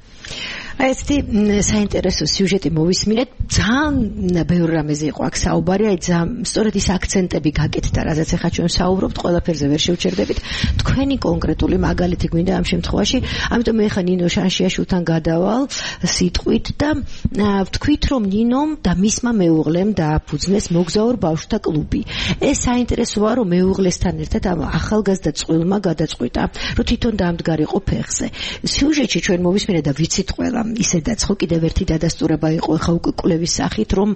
აი ესეთი საინტერესო სიუჟეტი მოვისმინეთ, ძალიან ბევრ რამეზე იყო აქ საუბარი, აი ძალიან სწორედ ის აქცენტები გაკეთდა, რაზეც ახლა ჩვენ ვსაუბრობთ, ყველაფერზე ვერ შევჩერდებით. თქვენი კონკრეტული მაგალითი გვინდა ამ შემთხვევაში, ამიტომ მე ახლა ნინო შანშიაშვილთან გადავალ სიტყვით და ვთქვით, რომ ნინომ და მისმა მეუღლემ დააფუძნეს მოგზაურ ბავშვთა კლუბი. ეს საინტერესოა, რომ მეუღლესთან ერთად ამ ახალგაზრდა წყვილმა გადაწყვიტა, რომ თვითონ დაამდგარიყო ფეხზე. სიუჟეტში ჩვენ მოვისმინეთ და ვიცით ყველა ისედაც ხო კიდევ ერთი დადასტურება იყო ხა უკვე კვლევის სახით, რომ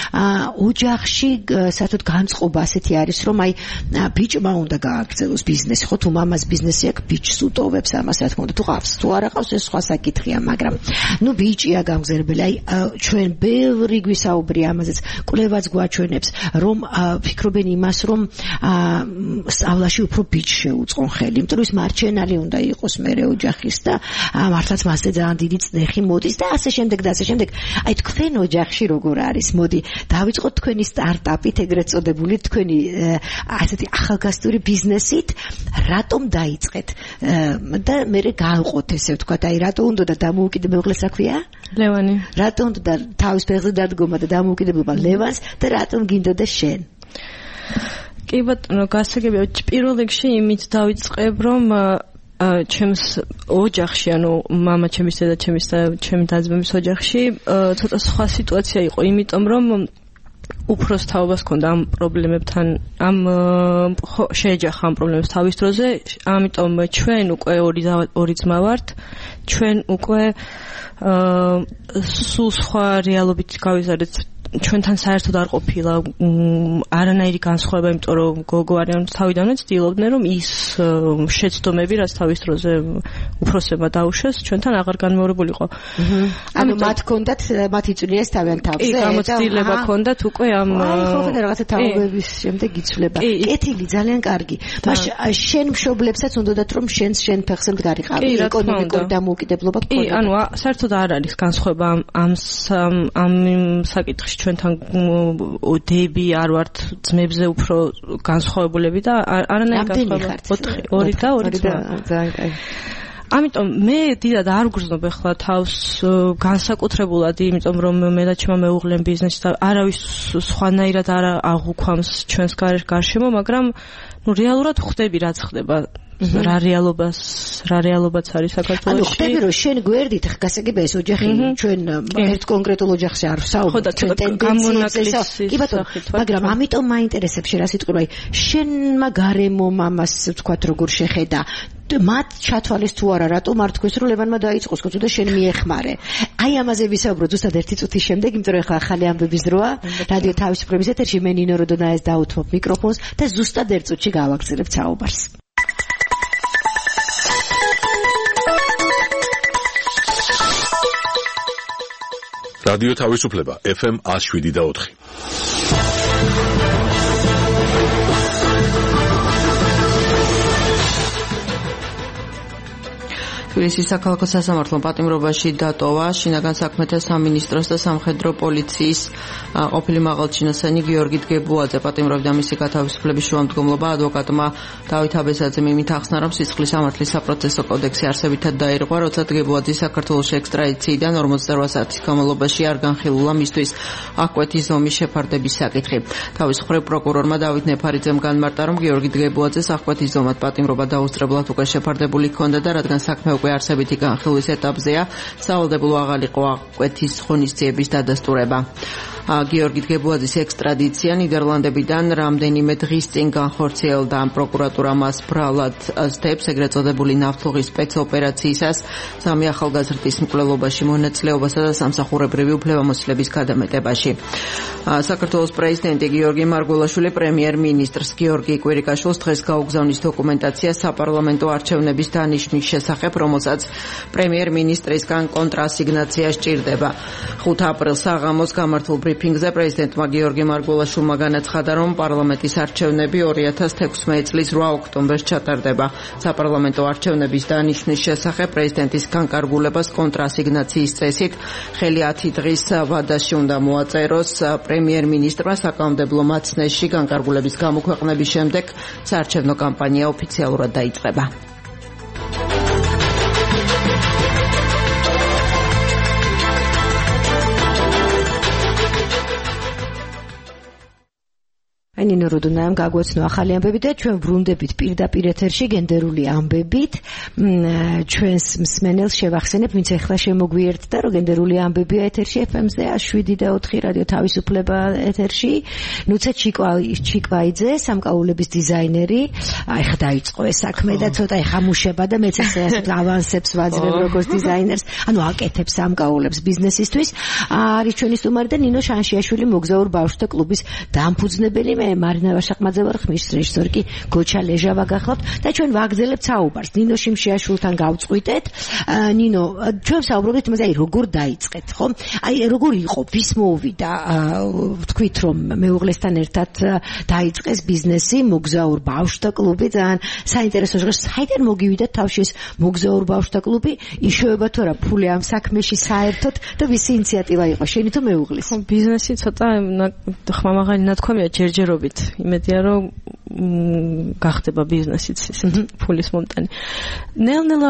ოჯახში საერთოდ განწყობა ასეთი არის, რომ აი ბიჭმა უნდა გააგრძელოს ბიზნესი, ხო თუ მამას ბიზნესი აქვს, ბიჭს უტოვებს ამას, რა თქმა უნდა, თუ ყავს, თუ არ ყავს, ეს სხვა საკითხია, მაგრამ ნუ ბიჭია გამგზერებელი. აი ჩვენ ბევრი გვისაუბრია ამაზეც, კვლევაც გვაჩვენებს, რომ ფიქრობენ იმას, რომ სწავლაში უფრო ბიჭს შეუწყონ ხელი, იმიტომ რომ ის მარჩენალი უნდა იყოს მერე ოჯახის და მართლაც მასზე ძალიან დიდი წნეხი მოდის და ასე შემდეგ და ასე შემდეგ. აი თქვენ ოჯახში როგორ არის? მოდი დავიწყოთ თქვენი სტარტაპით, ეგრეთ წოდებული თქვენი ასეთი ახალგაზრდული ბიზნესით, რატომ დაიწყეთ? და მე გავყოთ ესე ვთქვათ, აი რატო უნდა და დამოუკიდებლობას აქვია? ლევანი. რატო უნდა და თავის ფეხზე დადგომა და დამოუკიდებლობა ლევანს და რატომ გინდოდა შენ? კი ბატონო, გასაგებია, პირველ რიგში იმით დავიწყებ, რომ ჩემს ოჯახში, ანუ მამა ჩემის და ჩემის და ჩემი და-ძმების ოჯახში ცოტა სხვა სიტუაცია იყო, იმიტომ რომ უფროს თაობას ჰქონდა ამ პრობლემებთან, ამ შეეჯახა ამ პრობლემებს თავის დროზე, ამიტომ ჩვენ უკვე ორი ორი ძმა ვართ, ჩვენ უკვე სულ სხვა რეალობით გავიზარდეთ ჩვენთან საერთოდ არ ყოფილა არანაირი განსხვავება, იმიტომ რომ გოგო არიან თავიდანვე ცდილობდნენ რომ ის შეცდომები, რაც თავის დროზე უფროსებმა დაუშვეს, ჩვენთან აღარ განმეორებულიყო. ანუ მათ ჰქონდათ მათ იწვლიეს თავიანთ თავზე. კი, გამოცდილება ჰქონდათ უკვე ამ ხო, რაღაცა თაობების შემდეგ იცვლება. კეთილი ძალიან კარგი. მაშინ შენ მშობლებსაც უნდათ რომ შენს შენ ფეხზე მდგარიყავი ეკონომიკური დამოუკიდებლობა გქონდა. კი, ანუ საერთოდ არ არის განსხვავება ამ ამ საკითხში ჩვენთან დები არ ვართ ძმებზე უფრო განსხვავებულები და არანაირი განსხვავება ორი და ორი ძმა. ძალიან კარგი. ამიტომ მე დიდად არ ვგრძნობ ახლა თავს განსაკუთრებულად, იმიტომ რომ მე და ჩემმა მეუღლემ ბიზნესი და არავის სხვანაირად არ აღუქვამს ჩვენს გარშემო, მაგრამ ნუ რეალურად ხვდები რაც ხდება. რა რეალობას რა რეალობაც არის საქართველოში. ანუ ხდები რომ შენ გვერდით გასაგებია ეს ოჯახი ჩვენ ერთ კონკრეტულ ოჯახში არ ვსაუბრობთ, ჩვენ ტენდენციებზე. კი ბატონო, მაგრამ ამიტომ მაინტერესებს შენ რა სიტყვა, შენმა გარემომ ამას ვთქვათ როგორ შეხედა. მათ ჩათვალეს თუ არა, რატომ არ თქვეს რომ ლევანმა დაიწყოს კოცო და შენ მიეხმარე. აი ამაზე ვისაუბროთ ზუსტად ერთი წუთის შემდეგ, იმიტომ რომ ახლა ახალი ამბების დროა. რადიო თავისუფლების ეთერში მე ნინო როდონაეს დაუთმობ მიკროფონს და ზუსტად ერთ წუთში გავაგრძელებთ საუბარს. რადიო თავისუფლება ეფ ემ one oh seven და four. თბილისის საქალაქო სასამართლომ პატიმრობაში დატოვა შინაგან საქმეთა სამინისტროს და სამხედრო პოლიციის ყოფილი მაღალჩინოსანი გიორგი დგებუაძე. პატიმრობდა მისი გათავისუფლების შუამდგომლობა ადვოკატმა დავით აბესაძემ იმით ახსნა, რომ სისხლის სამართლის საპროცესო კოდექსი არსებითად დაირღვა, როცა დგებუაძის საქართველოს ექსტრადიციიდან ორმოცდაოთხ საათის განმავლობაში არ განხილულა მისთვის აკვეთის ზომის შეფარდების საკითხი. თავის მხრივ პროკურორმა დავით ნეფარიძემ განმარტა, რომ გიორგი დგებუაძეს აკვეთის ზომად პატიმრობა დაუსწრებლად უკვე შეფარდებული ჰქონდა და რადგან საქმე არსებითი განხილვის ეტაპზეა, სავალდებულო აღარ იყო აკვეთის ღონისძიების დადასტურება. გიორგი დგებუაძის ექსტრადიცია ნიდერლანდებიდან რამდენიმე დღის წინ განხორციელდა. პროკურატურა მას ბრალად სდებს ეგრეთ წოდებული ნავთლუღის სპეცოპერაციისას, სამი ახალგაზრდის მკვლელობაში მონაწილეობასა და სამსახურებრივი უფლებამოსილების გადამეტებაში. საქართველოს პრეზიდენტი გიორგი მარგველაშვილი პრემიერ-მინისტრს გიორგი კვირიკაშვილს დღეს გაუგზავნის დოკუმენტაცია საპარლამენტო არჩევნების დანიშვნის შესახებ, რომელსაც პრემიერ-მინისტრისგან კონტრასიგნაცია სჭირდება. ხუთ აპრილს საღამოს გამართულ ბრიფინგზე პრეზიდენტმა გიორგი მარგველაშვილმა განაცხადა, რომ პარლამენტის არჩევნები ორი ათას თექვსმეტი წლის რვა ოქტომბერს ჩატარდება. საპარლამენტო არჩევნების დანიშვნის შესახებ პრეზიდენტის განკარგულებას კონტრასიგნაციის წესით ხელი ათი დღის ვადაში უნდა მოაწეროს. პრემიერ-მინისტრმა საკანონმდებლო მაცნეში განკარგულების გამოქვეყნების შემდეგ საარჩევნო კამპანია ოფიციალურად დაიწყება. ნინო როდონაემ გაგვეცნო ახალი ამბები და ჩვენ ვრუნდებით პირდაპირ ეთერში გენდერული ამბებით. ჩვენს მსმენელს შევახსენებ, ვინც ახლა შემოგვიერთდა, რომ გენდერული ამბებია ეთერში ეფ ემ-ზე one oh seven და four რადიო თავისუფლება ეთერში. ნუცა ჩიკვაიძე, სამკაულების დიზაინერი, აი ხა დაიწყო ეს საქმე და ცოტა ეხა მუშება და მეც ესე ავანსებს ვაძლევ როგორც დიზაინერს, ანუ აკეთებს სამკაულებს ბიზნესისთვის. არის ჩვენი სტუმარი და ნინო შანშიაშვილი, მოგზაურ ბავშვთა კლუბის დამფუძნებელი. მარინა ვაშაყმაძე ვარ, ხმის რეჟისორი კი გოჩა ლეჟავა გახლავთ და ჩვენ ვაგრძელებთ საუბარს. ნინო შიმშიაშვილთან გავწყვიტეთ. ნინო, ჩვენ საუბრობთ იმაზე, აი როგორ დაიწყეთ, ხო? აი როგორ იყო, ვის მოვიდა, ვთქვით რომ მეუღლესთან ერთად დაიწყეს ბიზნესი, მოგზაურ ბავშვთა კლუბი, ძალიან საინტერესო ჟღერს. საიდან მოგივიდა თავში ეს მოგზაურ ბავშვთა კლუბი? იშოვება თუ არა ფული ამ საქმეში საერთოდ და ვისი ინიციატივა იყო, შენი თუ მეუღლის? ბიზნესი ცოტა ხმამაღალი ნათქვამია ჯერჯერობით. იმედია რომ გახდება ბიზნესიც ისეთი ფულის მომტანი. ნელ-ნელა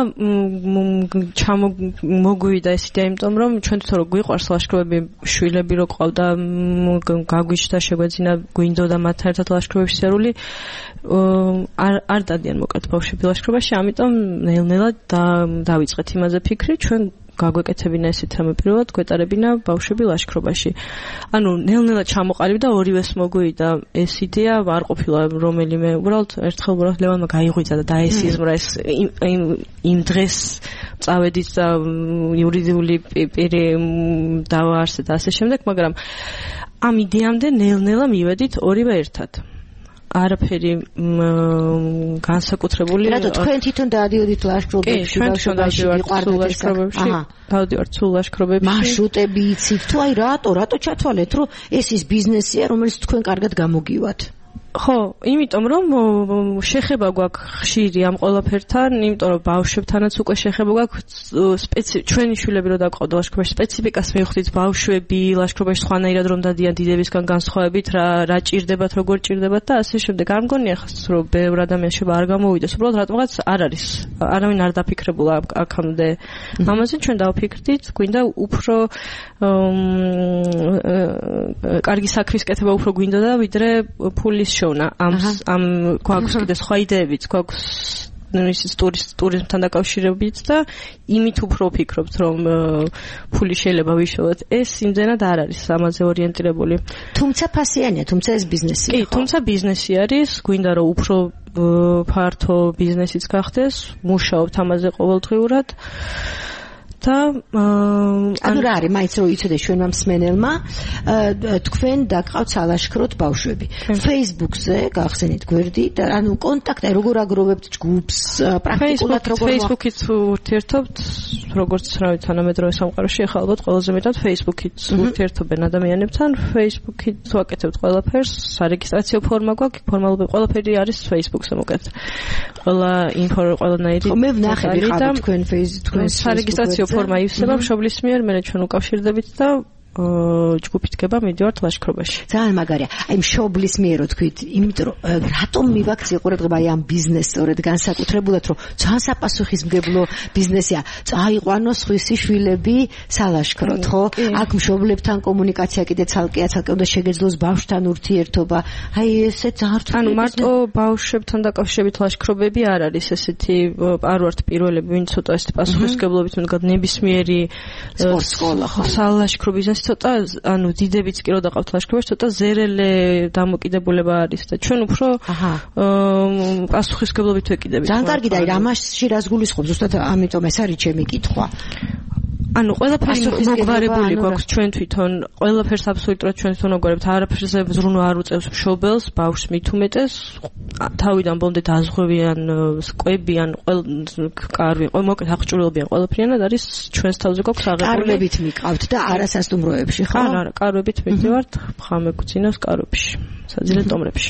ჩამოგვივიდა ეს იდეა, იმიტომ რომ ჩვენ თვითონ რო გვიყვარს ლაშქრობები, შვილები რო ყავდა, გაგვიჩნდა შეგვეძინა, გვინდოდა მათთან ერთად ლაშქრობების სერული, არ არ დადიან მოკლედ ბავშვები ლაშქრობაში, ამიტომ ნელ-ნელა დავიწყეთ იმაზე ფიქრი, ჩვენ გაგვეკეთებინა ეს თემა პირველად, გვეტარებინა ბავშვები ლაშქრობაში. ანუ ნელ-ნელა ჩამოყალიბდა ორივეს მოგვიდა ეს იდეა, არ ყოფილა რომელიმე, უბრალოდ ერთხელ უბრალოდ ლევანმა გაიღვიძა და დაესიზმრა ეს იმ დღეს წავედით და იურიდიული პირი დავაარსე და ასე შემდეგ, მაგრამ ამ იდეამდე ნელ-ნელა მივედით ორივე ერთად. არაფერი განსაკუთრებული. რატო თქვენ თვითონ დაადიოდით ლაშქრობებში, ბავშვობაში, ლაშქრობებში? დავდივართ სულ ლაშქრობებში. მარშრუტები იცით თუ აი რატო, რატო ჩათვალეთ, რომ ეს ის ბიზნესია, რომელიც თქვენ კარგად გამოგივათ? ხო, იმიტომ რომ შეხება გვაქვს ხშირი ამ ყველაფერთან, იმიტომ რომ ბავშვებთანაც უკვე შეხება გვაქვს ჩვენი შვილები რო დაყავდა ლაშქრობაში, სპეციფიკას მივხვდით ბავშვები ლაშქრობაში სხვანაირად რომ დადიან დიდებისგან განსხვავებით, რა რა ჭირდებათ, როგორ ჭირდებათ და ასე შემდეგ. არ მგონია ხს რომ ბევრ ადამიანს შეება არ გამოვიდეს, უბრალოდ რატომღაც არ არის. არავინ არ დაფიქრებულა აქამდე. ამაზე ჩვენ დავფიქრდით, გვინდა უფრო კარგი საქმის კეთება უფრო გვინდოდა ვიდრე ფულის ამ ამ გვაქვს კიდე სხვა იდეებიც გვაქვს ისიც ტურიზმთან დაკავშირებით და იმით უფრო ვფიქრობთ რომ ფული შეიძლება ვიშოვოთ ეს იმდენად არ არის ამაზე ორიენტირებული თუმცა ფასიანია თუმცა ეს ბიზნესია კი თუმცა ბიზნესი არის გვინდა რომ უფრო ფართო ბიზნესიც გახდეს მუშაობთ ამაზე ყოველდღიურად და ანუ რა არის მაინც რომ იცოდე ჩვენმა მსმენელმა თქვენ დაგყავთ სალაშქროთ ბავშვები Facebook-ზე გახსენით გვერდი და ანუ კონტაქტი როგორ აგროვებთ ჯგუფს პრაქტიკულად როგორ Facebook-ით ურთიერთობთ როგორც რავი თანამედროვე სამყაროში ახლა ალბათ ყველაზე მეტად Facebook-ით ურთიერთობენ ადამიანებთან Facebook-ით ვაკეთებთ ყველაფერს სარეგისტრაციო ფორმა გვაქვს ფორმალურად ყველაფერი არის Facebook-ზე მოკეთ ყველა ინფო ყველანაირი მე ვნახე ვიყავ თქვენ Facebook თქვენ სარეგისტრაციო ფორმა ივსება მშობლის მიერ მე ჩვენ უკავშირდებით და ჯგუფით გება მიდივართ ლაშქრობაში. ძალიან მაგარია. აი მშობლის მიერ რო თქვით, იმიტომ რომ რატომ მივაქცია ყურადღება აი ამ ბიზნესს სწორედ განსაკუთრებულად რომ ძალიან საპასუხისმგებლო ბიზნესია. წაიყვანო სხვისი შვილები სალაშქროთ, ხო? აქ მშობლებთან კომუნიკაცია კიდე ცალკეა, ცალკე უნდა შეგეძლოს ბავშვთან ურთიერთობა. აი ესე ძალიან ანუ მარტო ბავშვებთან დაკავშირებით ლაშქრობები არ არის ესეთი არ ვართ პირველები, ვინც ცოტა ესეთი პასუხისმგებლობით მდგარ ნებისმიერი სკოლა ხო? სალაშქრო ბიზნესი ცოტა ანუ დიდებიც კი რო დაყავთ ლაშქრობაში ცოტა ზერელე დამოკიდებულება არის და ჩვენ უფრო პასუხისმგებლობით ვეკიდებით. ძალიან კარგი და რამაში რას გულისხმობ ზუსტად ამიტომ ეს არის ჩემი კითხვა. ანუ ყველაფერი მოგვარებული გვაქვს ჩვენ თვითონ ყველაფერს აბსოლუტურად ჩვენ თვითონ მოგვარებთ არაფერზე ზრუნვა არ უწევს მშობელს ბავშვს მით უმეტეს თავიდან ბოლომდე დაზღვევიან კვებიან კარვი მოკლედ აღჭურვილობიან ყველაფრიანად არის ჩვენს თავზე გვაქვს აღებული კარვებით მიყავთ და არასასტუმროებში ხო? არა არა კარვებით მივდივართ ხამე გძინავს კარვებში საძილე ტომრებში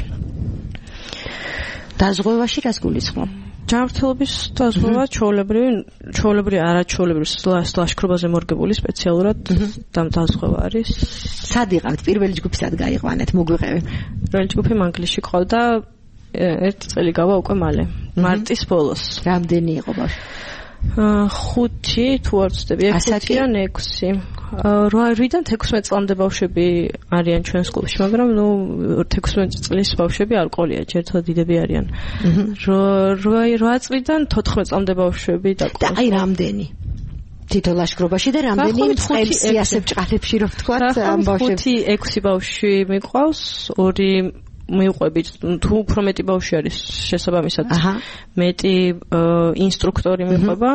დაზღვევაში რას გულისხმობ? ჯანმრთელობის დაზღვევა ჩვეულებრივი ჩვეულებრივი არაჩვეულებრივი ლაშქრობაზე მორგებული სპეციალურად დაზღვევა არის. სად იყავთ? პირველი ჯგუფი სად გაიყვანეთ? მოგვიყევი. პირველი ჯგუფი მანგლისში ყავდა ერთი წელი გავა უკვე მალე. მარტის ბოლოს. რამდენი იყო ბავშვი? ხუთი თუ არ ვცდები, ექვსიდან ექვსი. რვიდან თექვსმეტ წლამდე ბავშვები არიან ჩვენს კლუბში, მაგრამ ნუ თექვსმეტ წლის ბავშვები არ ყოლია, ჯერთ დიდები არიან. რვა წლიდან თოთხმეტ წლამდე ბავშვები და და აი რამდენი? თითო ლაშქრობაში და რამდენი წყებს სიასებ ჭყალებში რო ვთქვა ამ ბავშვებს? ხუთი ექვსი ბავშვი მიყვავს, ორი მივყვებით თუ უფრო მეტი ბავშვი არის შესაბამისად მეტი ინსტრუქტორი მიყვება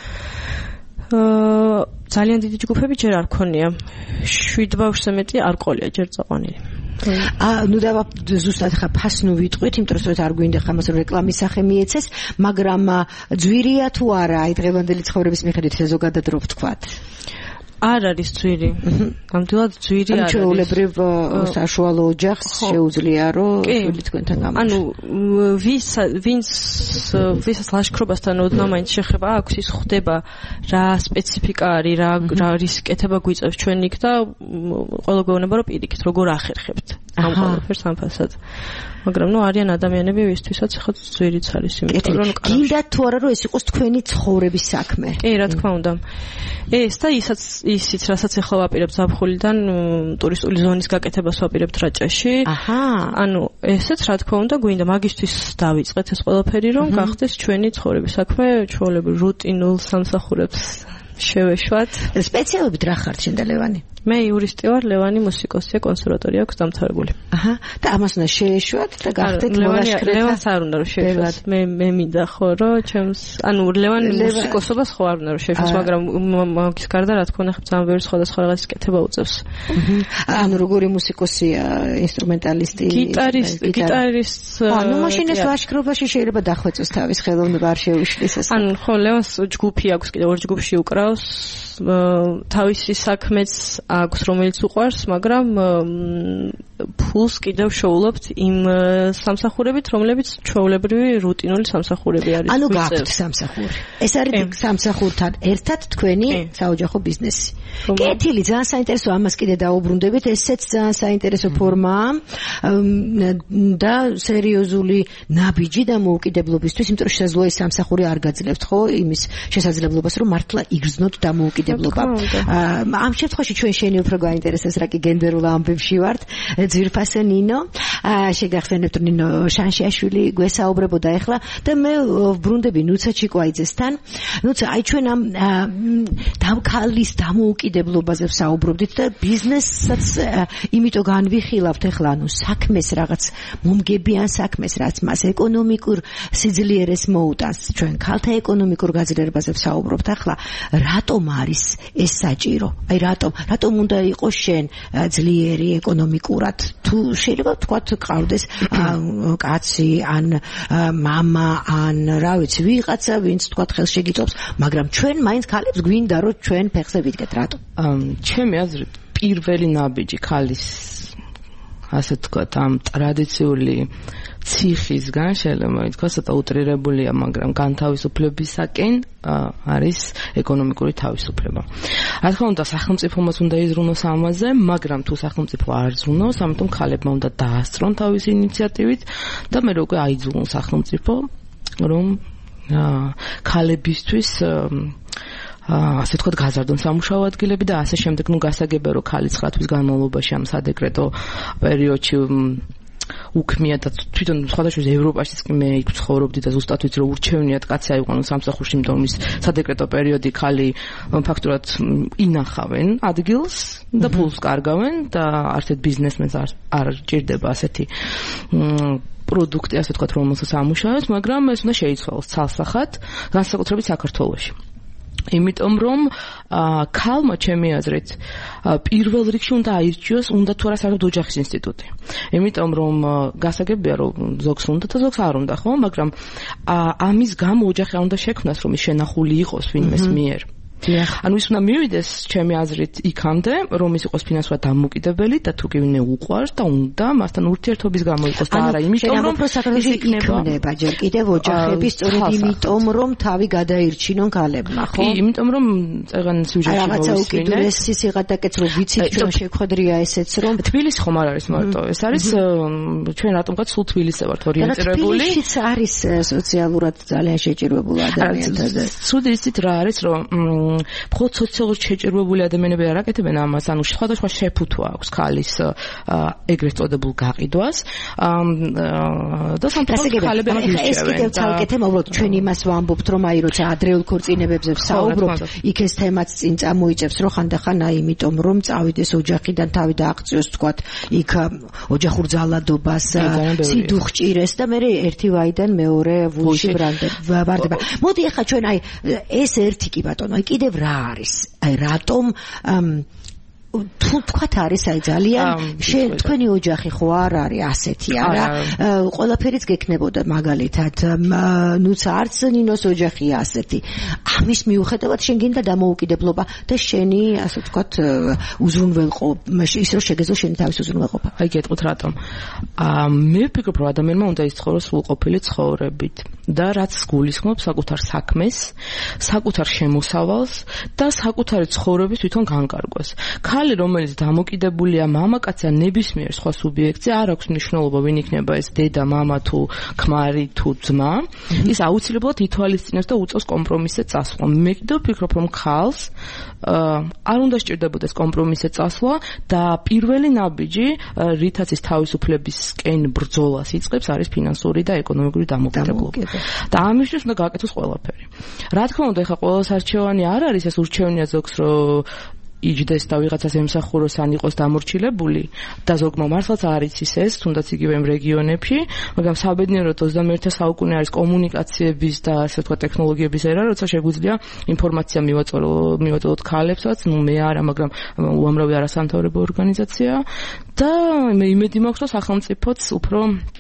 ძალიან დიდი ჯგუფები ჯერ არ ქონია შვიდ ბავშვზე მეტი არ ყოლია ჯერ წაყვანილი აა ნუ დავა ზუსტად ხა ფასნუ ვიტყვით იმიტომ რომ არ გვინდა ხა მას რეკლამის სახე მიეცეს მაგრამ ძვირია თუ არა აი დღევანდელი ცხოვრების მიხედვით ეს ზოგადად რო ვთქვათ არ არის ძვირი. ნამდვილად ძვირი არ არის. ჩვეულებრივ საშუალო ოჯახს შეუძლია რომ შვილი თქვენთან გამოსულიყო. ანუ ვის ვინც ვისაც ლაშქრობასთან ოდნავ მაინც შეხება აქვს ის ხვდება რა სპეციფიკა არის, რა რა რისკეთება გვიწევს ჩვენ იქ და ყველა გვეუბნება რომ პირიქით როგორ ახერხებთ ამ ყველაფერს ამ ფასად. მაგრამ ნუ არიან ადამიანები ვისთვისაც ხა ძვირიც არის იმიტომ რომ გინდა თუ არა რომ ეს იყოს თქვენი ცხოვრების საქმე. კი რა თქმა უნდა. ეს და ისაც ისიც რასაც ახლა ვაპირებ ზაფხულიდან ტურისტული ზონის გაკეთებას ვაპირებთ რაჭაში. აჰა. ანუ ესეც რა თქმა უნდა გვინდა მაგისთვის დავიწყეთ ეს ყველაფერი რომ გახდეს ჩვენი ცხოვრების საქმე ჩვეულებრივ რუტინულ სამსახურებს შევეშვათ. სპეციალობით რა ხართ შენ და ლევანი? მე იურისტი ვარ, ლევანი მუსიკოსია, კონსერვატორია აქვს დამთავრებული. აჰა, და ამას უნდა შეეშვათ და გახდეთ მოლაშქრეთა. ლევანს არ უნდა რომ შეეშვათ. მე მე მინდა ხო რომ ჩემს, ანუ ლევანი მუსიკოსობას ხო არ უნდა რომ შეეშვათ, მაგრამ მაგის გარდა რა თქმა უნდა ძალიან ბევრი სხვადასხვა რაღაცის კეთება უწევს. ანუ როგორი მუსიკოსია, ინსტრუმენტალისტი, გიტარისტი, გიტარისტი. ანუ მაშინ ეს ლაშქრობაში შეიძლება დახვეწოს თავის ხელოვნება არ შეუშლის ეს. ანუ ხო ლევანს ჯგუფი აქვს, კიდევ ორ ჯგუფში უკრავს, თავისი საქმეც აქვს, რომელიც უყვარს, მაგრამ ფულს კიდევ შოულობთ იმ სამსახურებით, რომლებიც ჩვეულებრივი რუტინული სამსახურები არის. ანუ გაქვთ სამსახური. ეს არის სამსახურთან ერთად თქვენი საოჯახო ბიზნესი. კეთილი, ძალიან საინტერესო, ამას კიდე დაუბრუნდებით, ესეც ძალიან საინტერესო ფორმაა და სერიოზული ნაბიჯი და მოუკიდებლობისთვის, იმიტომ რომ შესაძლოა ეს სამსახური არ გაძლევთ, ხო, იმის შესაძლებლობას, რომ მართლა იგრძნოთ დამოუკიდებლობა. ამ შემთხვევაში ჩვენ შენი უფრო გაინტერესებს, რა კი გენდერულ ამბებში ვართ, ძვირფასო ნინო, შეგახსენებთ რომ ნინო შანშიაშვილი გვესაუბრებოდა ახლა და მე ვბრუნდები ნუცა ჩიკვაიძესთან. ნუცა, აი ჩვენ ამ დამქალის დამოუკიდებლობაზე ვსაუბრობდით და ბიზნესაც იმიტომ განვიხილავთ ახლა, ანუ საქმეს რაღაც მომგებიან საქმეს, რაც მას ეკონომიკურ სიძლიერეს მოუტანს. ჩვენ ქალთა ეკონომიკურ გაძლიერებაზე ვსაუბრობთ ახლა. რატომ არის ეს საჭირო? აი რატომ რატომ უნდა იყოს შენ ძლიერი ეკონომიკურად? თუ შეიძლება თქვათ ყავდეს კაცი ან მამა ან რა ვიცი ვიღაცა ვინც თქვათ ხელს შეგიწობს, მაგრამ ჩვენ მაინც ქალებს გვინდა რომ ჩვენ ფეხზე ვიდგეთ. რატომ? ჩემი აზრით პირველი ნაბიჯი ქალის ასე თქვათ ამ ტრადიციული ციხისგან შეიძლება ითქვას ცოტა უტრირებულია, მაგრამ განთავისუფლებისაკენ არის ეკონომიკური თავისუფლება. რა თქმა უნდა, სახელმწიფომაც უნდა იზრუნოს ამაზე, მაგრამ თუ სახელმწიფო არ ზრუნავს, ამიტომ ქალებმა უნდა დაასწრონ თავისი ინიციატივით და მე უკვე აიძულონ სახელმწიფო, რომ ქალებისთვის ასე თქვათ გაზარდონ სამუშაო ადგილები და ასე შემდეგ. ნუ გასაგებია რომ ქალი ცხრა თვის განმავლობაში ამ სადეკრეტო პერიოდში უქმია და თვითონ სხვადასხვა ევროპაშიც კი მე იქ ცხოვრობდი და ზუსტად ვიცი რომ ურჩევნიათ კაცი აიყვანოს სამსახურში, იმიტომ რომ ის სადეკრეტო პერიოდი ქალი ფაქტურად ინახავენ ადგილს და ფულს კარგავენ და არცეთ ბიზნესმენს არ ჭირდება ასეთი პროდუქტი, ასე თქვათ, რომელსაც ამუშავებს, მაგრამ ეს უნდა შეიცვალოს ცალსახად, განსაკუთრებით საქართველოში. იმიტომ რომ ქალმა ჩემი აზრით პირველ რიგში უნდა აირჩიოს, უნდა თუ არა საერთოდ ოჯახის ინსტიტუტი. იმიტომ რომ გასაგებია რომ ზოგს უნდა და ზოგს არ უნდა, ხო, მაგრამ ამის გამო ოჯახი არ უნდა შექმნას, რომ ის შენახული იყოს ვინმეს მიერ. ანუ ის უნდა მივიდეს ჩემი აზრით იქამდე, რომ ის იყოს ფინანსურად დამოუკიდებელი და თუ კი ვინმე უყვარს და უნდა მასთან ურთიერთობის გამო იყოს და არა იმიტომ რომ ის იქნება ჯერ კიდევ ოჯახები სწორედ იმიტომ რომ თავი გადაირჩინონ ქალებმა, ხო? კი, იმიტომ რომ წეგან სიუჟეტში რაღაცა უკიდურესი სიღატაკეც რომ ვიცით ჩვენ შეხვედრია ესეც რომ თბილისი ხომ არ არის მარტო, ეს არის ჩვენ რატომღაც სულ თბილისზე ვართ ორიენტირებული. თბილისიც არის სოციალურად ძალიან შეჭირვებული ადამიანთა და სულ ისიც რა არის რომ მხოლოდ სოციალურად შეჭირვებული ადამიანები არ აკეთებენ ამას, ანუ სხვადასხვა შეფუთვა აქვს ქალის ეგრეთ წოდებულ გაყიდვას და სამწუხაროდ ქალები არ ირჩევენ. ეს კიდევ ცალკე თემა, უბრალოდ ჩვენ იმას ვამბობთ, რომ აი როცა ადრეულ ქორწინებებზე ვსაუბრობთ, იქ ეს თემაც წინ წამოიწევს, რომ ხანდახან აი იმიტომ რომ წავიდეს ოჯახიდან თავი დააღწიოს, თქვათ, იქ ოჯახურ ძალადობას, სიდუხჭირეს და მე ერთი ვაიდან მეორე ვულში ბრანდება. მოდი ახლა ჩვენ აი ეს ერთი კი ბატონო, აი კიდევ რა არის? აი რატომ თუ თქვათ არის აი ძალიან თქვენი ოჯახი ხო არ არის ასეთი არა ყველაფერიც გექნებოდა მაგალითად ნუც არც ნინოს ოჯახია ასეთი ამის მიუხედავად შენ გინდა დამოუკიდებლობა და შენი ასე თქვათ უზრუნველყოფა ის რომ შეგეძლო შენი თავის უზრუნველყოფა აი გეტყვით რატომ მე ვფიქრობ რომ ადამიანმა უნდა იცხოვროს სრულყოფილი ცხოვრებით და რაც გულისხმობს საკუთარ საქმეს საკუთარ შემოსავალს და საკუთარი ცხოვრების თვითონ განკარგვას ხალი რომელიც დამოკიდებულია მამაკაცზე ნებისმიერ სხვა სუბიექტზე არ აქვს მნიშვნელობა ვინ იქნება ეს დედა მამა თუ ქმარი თუ ძმა ის აუცილებლად ითვალისწინებს და უწევს კომპრომისზე წასვლას წასვლა. მე კიდევ ვფიქრობ, რომ ხალხს არ უნდა სჭირდებოდეს კომპრომისზე წასვლა და პირველი ნაბიჯი, რითაც ის თავისუფლებისკენ ბრძოლას იწყებს, არის ფინანსური და ეკონომიკური დამოუკიდებლობა. და ამისთვის უნდა გააკეთოს ყველაფერი. რა თქმა უნდა, ეხლა ყველას არჩევანი არ არის ეს ურჩევნია ზოგს, რომ იჯდეს და ვიღაცას ემსახუროს ან იყოს დამორჩილებული და ზოგმა მართლაც არ იცის ეს, თუნდაც იგივე იმ რეგიონებში, მაგრამ საბედნიეროდ ოცდამეერთე საუკუნე არის კომუნიკაციების და ასე ვთქვათ ტექნოლოგიების ერა, როცა შეგვიძლია ინფორმაცია მივაწოდოთ ქალებსაც, ნუ მე არა, მაგრამ უამრავი არასამთავრობო ორგანიზაცია და მე იმედი მაქვს, რომ სახელმწიფოც უფრო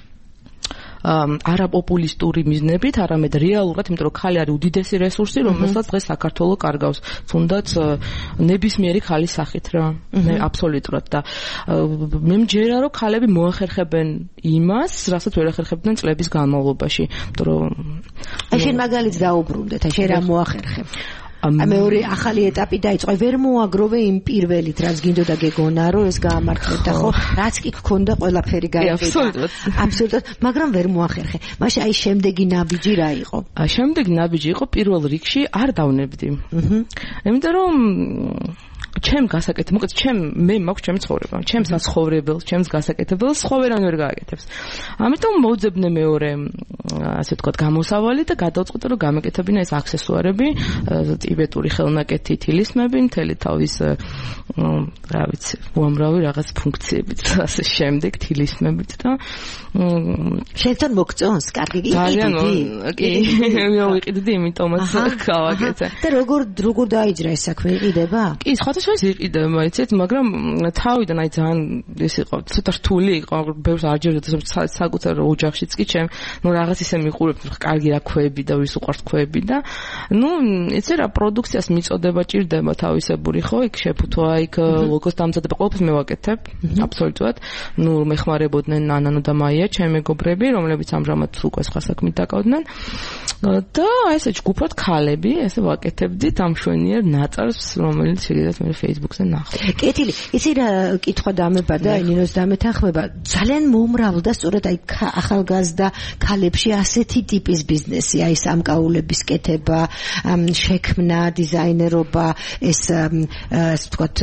არაპოპულისტური მიზნებით, არამედ რეალურად, იმიტომ რომ ხალი არის უდიდესი რესურსი, რომელსაც დღეს საქართველოს კარგავს, თუნდაც ნებისმიერი ხალის სახით რა. მე აბსოლუტურად და მე მჯერა რომ ხალები მოახერხებენ იმას, რასაც ვერ ახერხებდნენ წლების განმავლობაში, იმიტომ რომ აი შენ მაგალითს დაუბრუნდეთ, აი შენ რა მოახერხებ? მეორე ახალი ეტაპი დაიწყო, ვერ მოაგროვე იმ პირველით, რაც გინდოდა გეგონა, რომ ეს გაამართლებდა, ხო? რაც კი გქონდა ყველაფერი გაიყიდა. აბსოლუტურად, მაგრამ ვერ მოახერხე. მაშინ აი შემდეგი ნაბიჯი რა იყო? შემდეგი ნაბიჯი იყო პირველ რიგში არ დავნებდი. აჰა. იმიტომ რომ ჩემ გასაკეთებ, მოკლედ ჩემ მე მაქვს ჩემი ცხოვრება, ჩემს საცხოვრებელს, ჩემს გასაკეთებელს სხვა ვერან ვერ გააკეთებს. ამიტომ მოვძებნე მეორე, ასე ვთქვათ, გამოსავალი და გადავწყვიტე, რომ გამეკეთებინა ეს აქსესუარები, ტიბეტური ხელნაკეთი, თილისმები, მთელი თავის რა ვიცი, უამრავი რაღაც ფუნქციებით და ასე შემდეგ, თილისმებით და შენთან მოგწონს, კარგი იყიდი? კი, მოვიყიდდი, იმიტომაც გავაკეთე. და როგორ როგორ დაიჯრა ეს საქმე, იყიდება? კი, სხვა ეს იყიდება, იცით, მაგრამ თავიდან აი ძალიან ეს იყო, ცოტა რთული იყო, ბევრს არ ჯერდა საკუთარ ოჯახშიც კი ჩემ, ნუ რაღაც ისე მიყურებთ, კარგი რა ქვები და ვის უყვართ ქვები და ნუ იცი რა პროდუქციას მიწოდება ჭირდება თავისებური, ხო, იქ შეფუთვა, იქ ლოგოს დამზადება, ყველაფერს მე ვაკეთებ, აბსოლუტურად. ნუ მეხმარებოდნენ ნანანო და მაია, ჩემი მეგობრები, რომლებიც ამჟამად უკვე სხვა საქმით დაკავდნენ. და ესე ჯგუფად ქალები, ესე ვაკეთებდით ამ შვენიერ ნაწარს, რომელიც შეგიძლიათ მე Facebook-ზე ნახო. კეთილი, იცი რა კითხვა დამებადა, ნინოს დამეთანხმება, ძალიან მომრავლდა სწორედ აი ახალგაზრდა ქალებში ასეთი ტიპის ბიზნესი, აი სამკაულების კეთება, შექმნა, დიზაინერობა, ეს ასე ვთქვათ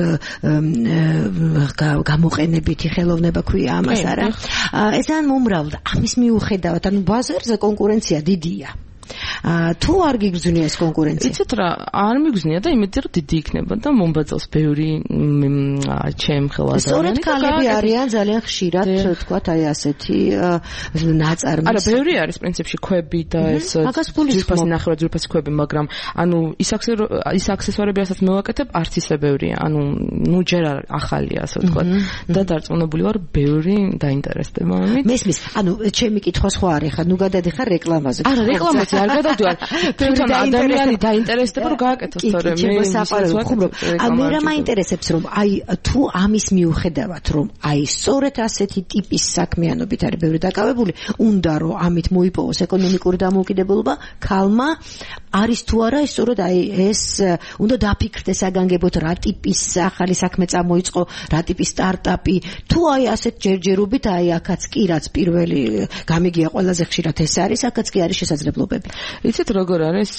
გამოყენებითი ხელოვნება ქვია ამას არა. ეს ძალიან მომრავლდა. ამის მიუხედავად, ანუ ბაზარზე კონკურენცია დიდია. თუ არ გიგზნია ეს კონკურენცია? იცით რა, არ მიგზნია და იმედი რომ დიდი იქნება და მომბაძავს ბევრი ჩემ ხელადამიანი. სწორედ ქალები არიან ძალიან ხშირად, თქვათ, აი ასეთი ნაწარმის. არა, ბევრი არის პრინციპში ქვები და ეს ძვირფასი ნახევრად ძვირფასი ქვები, მაგრამ ანუ ის ის აქსესუარები, რასაც მე ვაკეთებ, არც ისე ბევრია. ანუ ნუ ჯერ ახალია, ასე ვთქვათ. და დარწმუნებული ვარ, ბევრი დაინტერესდება ამით. მესმის, ანუ ჩემი კითხვა სხვა არის, ხა ნუ გადადიხარ რეკლამაზე. არა, რეკლამაზე არ გადავდივარ. თვითონ ადამიანი დაინტერესდება რომ გააკეთოს, თორემ მე საყარელო ხუმრობ. მე რა მაინტერესებს, რომ აი თუ ამის მიუხედავად, რომ აი სწორედ ასეთი ტიპის საქმიანობით არის ბევრი დაკავებული, უნდა რომ ამით მოიპოვოს ეკონომიკური დამოუკიდებლობა, ქალმა არის თუ არა ის სწორედ აი ეს უნდა დაფიქრდეს აგანგებოთ რა ტიპის ახალი საქმე წამოიწყო, რა ტიპის სტარტაპი, თუ აი ასეთ ჯერჯერობით აი აქაც კი რაც პირველი გამიგია ყველაზე ხშირად ეს არის, აქაც კი არის შესაძლებლობები. იცით როგორ არის,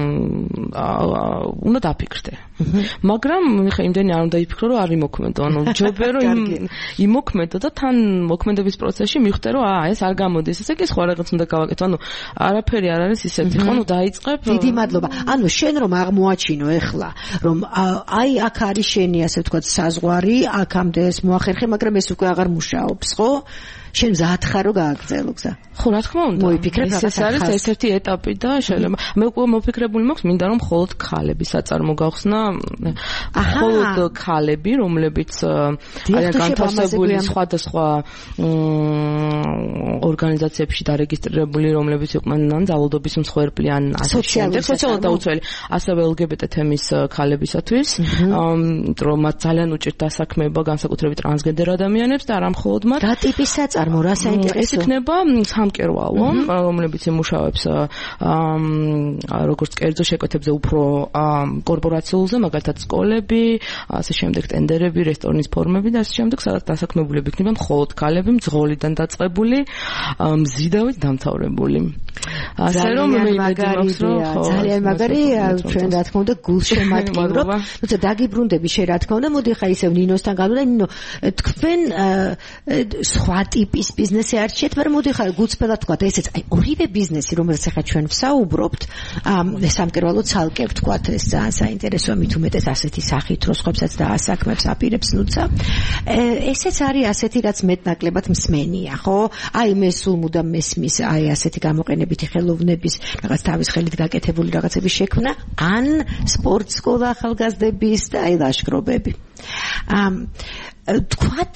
უნდა დაფიქრდე. მაგრამ ხა იმდენი არ უნდა იფიქრო, რომ არ იმოქმედო. ანუ ჯობია რომ იმოქმედო და თან მოქმედების პროცესში მივხვდე, რომ აა ეს არ გამოდის. ესე კი სხვა რაღაც უნდა გავაკეთო. ანუ არაფერი არ არის ისეთი, ხო, ნუ დაიწყებ. დიდი მადლობა. ანუ შენ რომ აღმოაჩინო ეხლა, რომ აი აქ არის შენი, ასე ვთქვათ, საზღვარი, აქამდე ეს მოახერხე, მაგრამ ეს უკვე აღარ მუშაობს, ხო? შენ მზად ხარ რომ გააგრძელო გზა? ხო, რა თქმა უნდა. მოიფიქრებ ეს არის ერთ-ერთი ეტაპი და შეიძლება მე უკვე მოფიქრებული მაქვს, მინდა რომ მხოლოდ ქალები საწარმო გავხსნა, მხოლოდ ქალები, რომლებიც არიან განთავსებული სხვადასხვა ორგანიზაციებში დარეგისტრირებული, რომლებიც იყვნენ ძალადობის მსხვერპლი ან ასე შემდეგ, სოციალურად დაუცველი, ასევე ელ გი ბი ტე თემის ქალებისათვის, რომ მათ ძალიან უჭირთ დასაქმება, განსაკუთრებით ტრანსგენდერ ადამიანებს და არა მხოლოდ მათ. რა ტიპის საწარმო წარმოწარმო რა საინტერესო? ეს იქნება სამკერვალო, რომლებიც იმუშავებს როგორც კერძო შეკვეთებზე უფრო კორპორაციულზე, მაგალითად სკოლები, ასე შემდეგ ტენდერები, რესტორნის ფორმები და ასე შემდეგ, სადაც დასაქმებულები იქნება მხოლოდ ქალები, მძღოლიდან დაწყებული, მზიდავით დამთავრებული. ასე რომ მე იმედებს რომ ძალიან მაგარი, ჩვენ რა თქმა უნდა გულს შემატკივრობ. თუმცა დაგიბრუნდები შე რა თქმა უნდა, მოდი ხა ისევ ნინოსთან გავდა, ნინო, თქვენ სხვა ტიპის ბიზნესი არჩიეთ, მაგრამ მოდი ხა გულწრფელად თქვა, ესეც აი ორივე ბიზნესი, რომელზეც ახლა ჩვენ ვსაუბრობთ, სამკერვალო ცალკე ვთქვა, ეს ძალიან საინტერესოა, მით უმეტეს ასეთი სახით, რო სხვებსაც დაასაქმებს, აპირებს ნუცა. ესეც არის ასეთი, რაც მეტნაკლებად მსმენია, ხო? აი მე სულ მუდამ მესმის აი ასეთი გამოყენებითი ხელოვნების რაღაც თავის ხელით გაკეთებული რაღაცების შექმნა, ან სპორტ სკოლა ახალგაზრდების და აი ლაშქრობები. ამ თქვათ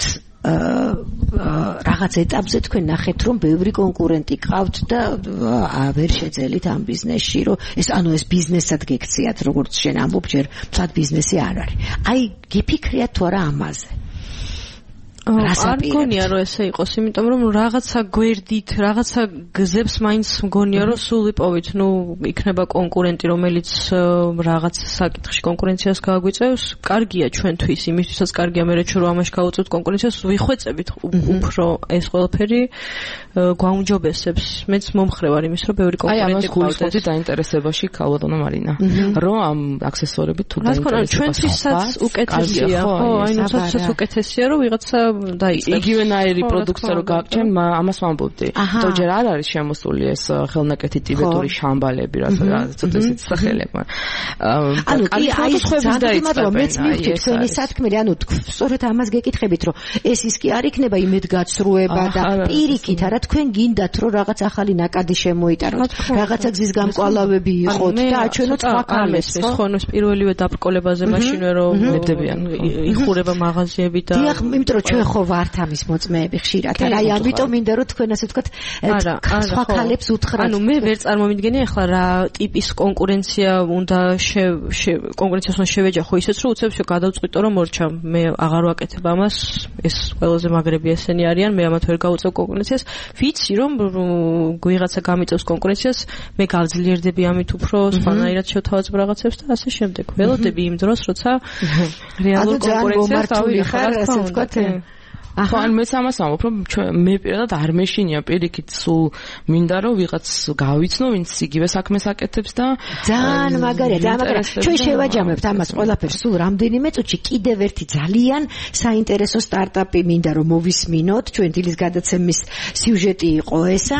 რაღაც ეტაპზე თქვენ ნახეთ რომ ბევრი კონკურენტი ყავთ და ვერ შეძელით ამ ბიზნესში რომ ეს ანუ ეს ბიზნესად გექციათ როგორც შენ ამბობ ჯერ მთლად ბიზნესი არ არის. აი გიფიქრიათ თუ არა ამაზე? არ მგონია რომ ესე იყოს, იმიტომ რომ რაღაცა გვერდით, რაღაცა გზებს მაინც მგონია რომ სულ იპოვით, ნუ იქნება კონკურენტი, რომელიც რაღაც საკითხში კონკურენციას გააგვიწევს. კარგია ჩვენთვის, იმისთვისაც კარგია მე რომ ამაში გავუწევთ კონკურენციას, ვიხვეწებით უფრო ეს ყველაფერი გვაუმჯობესებს. მეც მომხრე ვარ იმის, რომ ბევრი კონკურენტი ყავდეს. აი, ამას დაინტერესებაში ქალბატონო მარინა. რომ ამ აქსესუარებით თუ დაინტერესება. ჩვენთვისაც უკეთესია, ხო? აი, ნუ საერთოდ უკეთესია, რომ ვიღაცა იგივენაირი პროდუქცია რო გააჩენ, ამას ვამბობდი. თორე ჯერ არ არის შემოსული ეს ხელნაკეთი ტიბეტური შამბალები, რაც ცოტა ისეთ სახელები. ანუ კი აი ძალიან მეც მივხვდი თქვენი სათქმელი, ანუ სწორედ ამას გეკითხებით, რომ ეს ის კი არ იქნება იმედგაცრუება და პირიქით, არა თქვენ გინდათ რომ რაღაც ახალი ნაკადი შემოიტანოთ, რაღაცა გზის გამკვალავები იყოთ და აჩვენოთ სხვა ქალებს, ხო? ნუ პირველივე დაბრკოლებაზე მაშინვე რომ მედებიან იხურება მაღაზიები და დიახ, იმიტომ რომ ჩვენ ხო ვართ ამის მოწმეები ხშირად. აი ამიტომ მინდა რომ თქვენ ასე ვთქვათ სხვა ქალებს უთხრათ. ანუ მე ვერ წარმომიდგენია ახლა რა ტიპის კონკურენცია უნდა კონკურენციას უნდა შევეჯახო ისეც რომ უცებსო გადავწყვიტო რომ მორჩა. მე აღარ ვაკეთებ ამას. ეს ყველაზე მაგრები ესენი არიან. მე ამათ ვერ გავუწევ კონკურენციას. ვიცი რომ ვიღაცა გამიწევს კონკურენციას, მე გავძლიერდები ამით უფრო სხვანაირად შევთავაზებ რაღაცებს და ასე შემდეგ. ველოდები იმ დროს, როცა რეალურ კონკურენციას დავიხარ, ასე ვთქვათ. ხო, ან მეც ამას ამბობ, რომ მე პირადად არ მეშინია პირიქით, სულ მინდა რომ ვიღაც გავიცნო, ვინც იგივე საქმეს აკეთებს და ძალიან მაგარია, ძალიან მაგარია. ჩვენ შევაჯამებთ ამას ყველაფერს სულ რამდენიმე წუთში. კიდევ ერთი ძალიან საინტერესო სტარტაპი მინდა რომ მოვისმინოთ. ჩვენ დილის გადაცემის სიუჟეტი იყო ესა.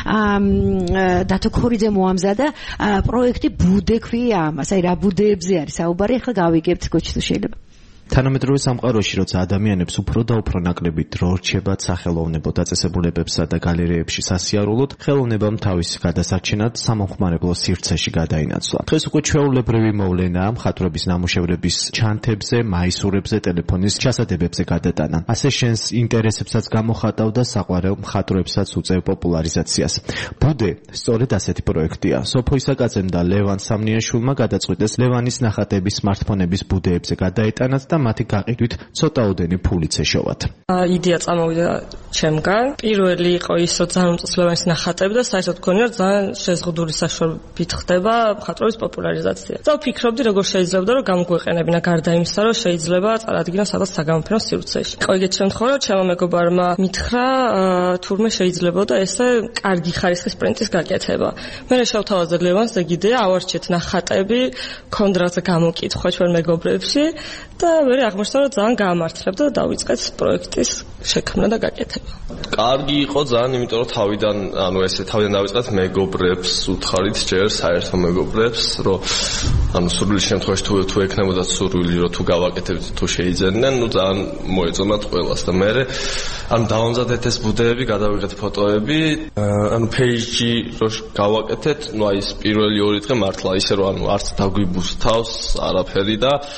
დათო ქორიძე მოამზადა პროექტი ბუდე ქვია ამას. აი რა ბუდეებზე არის საუბარი, ახლა გავიგებთ გოჩი თუ შეიძლება. თანამედროვე სამყაროში, როცა ადამიანებს უფრო და უფრო ნაკლები დრო რჩებათ სახელოვნებო დაწესებულებებსა და გალერეებში სასიარულოდ, ხელოვნებამ თავის გადასარჩენად სამომხმარებლო სივრცეში გადაინაცვლა. დღეს უკვე ჩვეულებრივი მოვლენაა მხატვრების ნამუშევრების ჩანთებზე, მაისურებზე, ტელეფონის ჩასადებებზე გადატანა. ასე შენს ინტერესებსაც გამოხატავდა საყვარელ მხატვრებსაც უწევ პოპულარიზაციას. ბუდე სწორედ ასეთი პროექტია. სოფო ისაკაძემ და ლევან სამნიაშვილმა გადაწყვიტეს ლევანის ნახატების სმარტფონების ბუდეებზე გადაეტანათ და მათი გაყიდვით ცოტაოდენი ფულიც ეშოვათ. იდეა წამოვიდა ჩემგან. პირველი იყო ის, რომ ძალიან უწესლოვანი ნახატები და საერთოდ გქონია ძალიან შეზღუდული საშუალებით ხდება მხატვრობის პოპულარიზაცია. და ვფიქრობდი, როგორ შეიძლება რომ გამოგვეყენებინა გარდა იმისა, რომ შეიძლება წარადგინოს სადაც საგამოფენო სივრცეში. იყო იგივე შემთხვევა, რომ ჩემო მეგობარმა მითხრა, თურმე შეიძლებოდა ესე კარგი ხარისხის პრინტის გაკეთება. მე შევთავაზე ლევანს ეგ იდეა, ავარჩიეთ ნახატები, კონდრატს გამოკითხვა ჩვენ მეგობრებში და მე აღმოჩნდა, რომ ძალიან გაამართლებდა და დავიწყეთ პროექტის შექმნა და გაკეთება. კარგი იყო ძალიან, იმიტომ რომ თავიდან, ანუ ესე თავიდან დავიწყეთ მეგობრებს, უთხარით ჯერ საერთო მეგობრებს, რომ ანუ სურვილი შემთხვევაში თუ თუ ეკნებოდა სურვილი, რომ თუ გავაკეთებთ, თუ შეიძენდნენ, ну ძალიან მოეწონათ ყველას და მე ანუ დავამზადეთ ეს ბუდეები, გადავიღეთ ფოტოები, ანუ page-ში რომ გავაკეთეთ, ну აი ეს პირველი ორი დღე მართლა ისე რომ ანუ არც დაგვიბუსთავს არაფერი და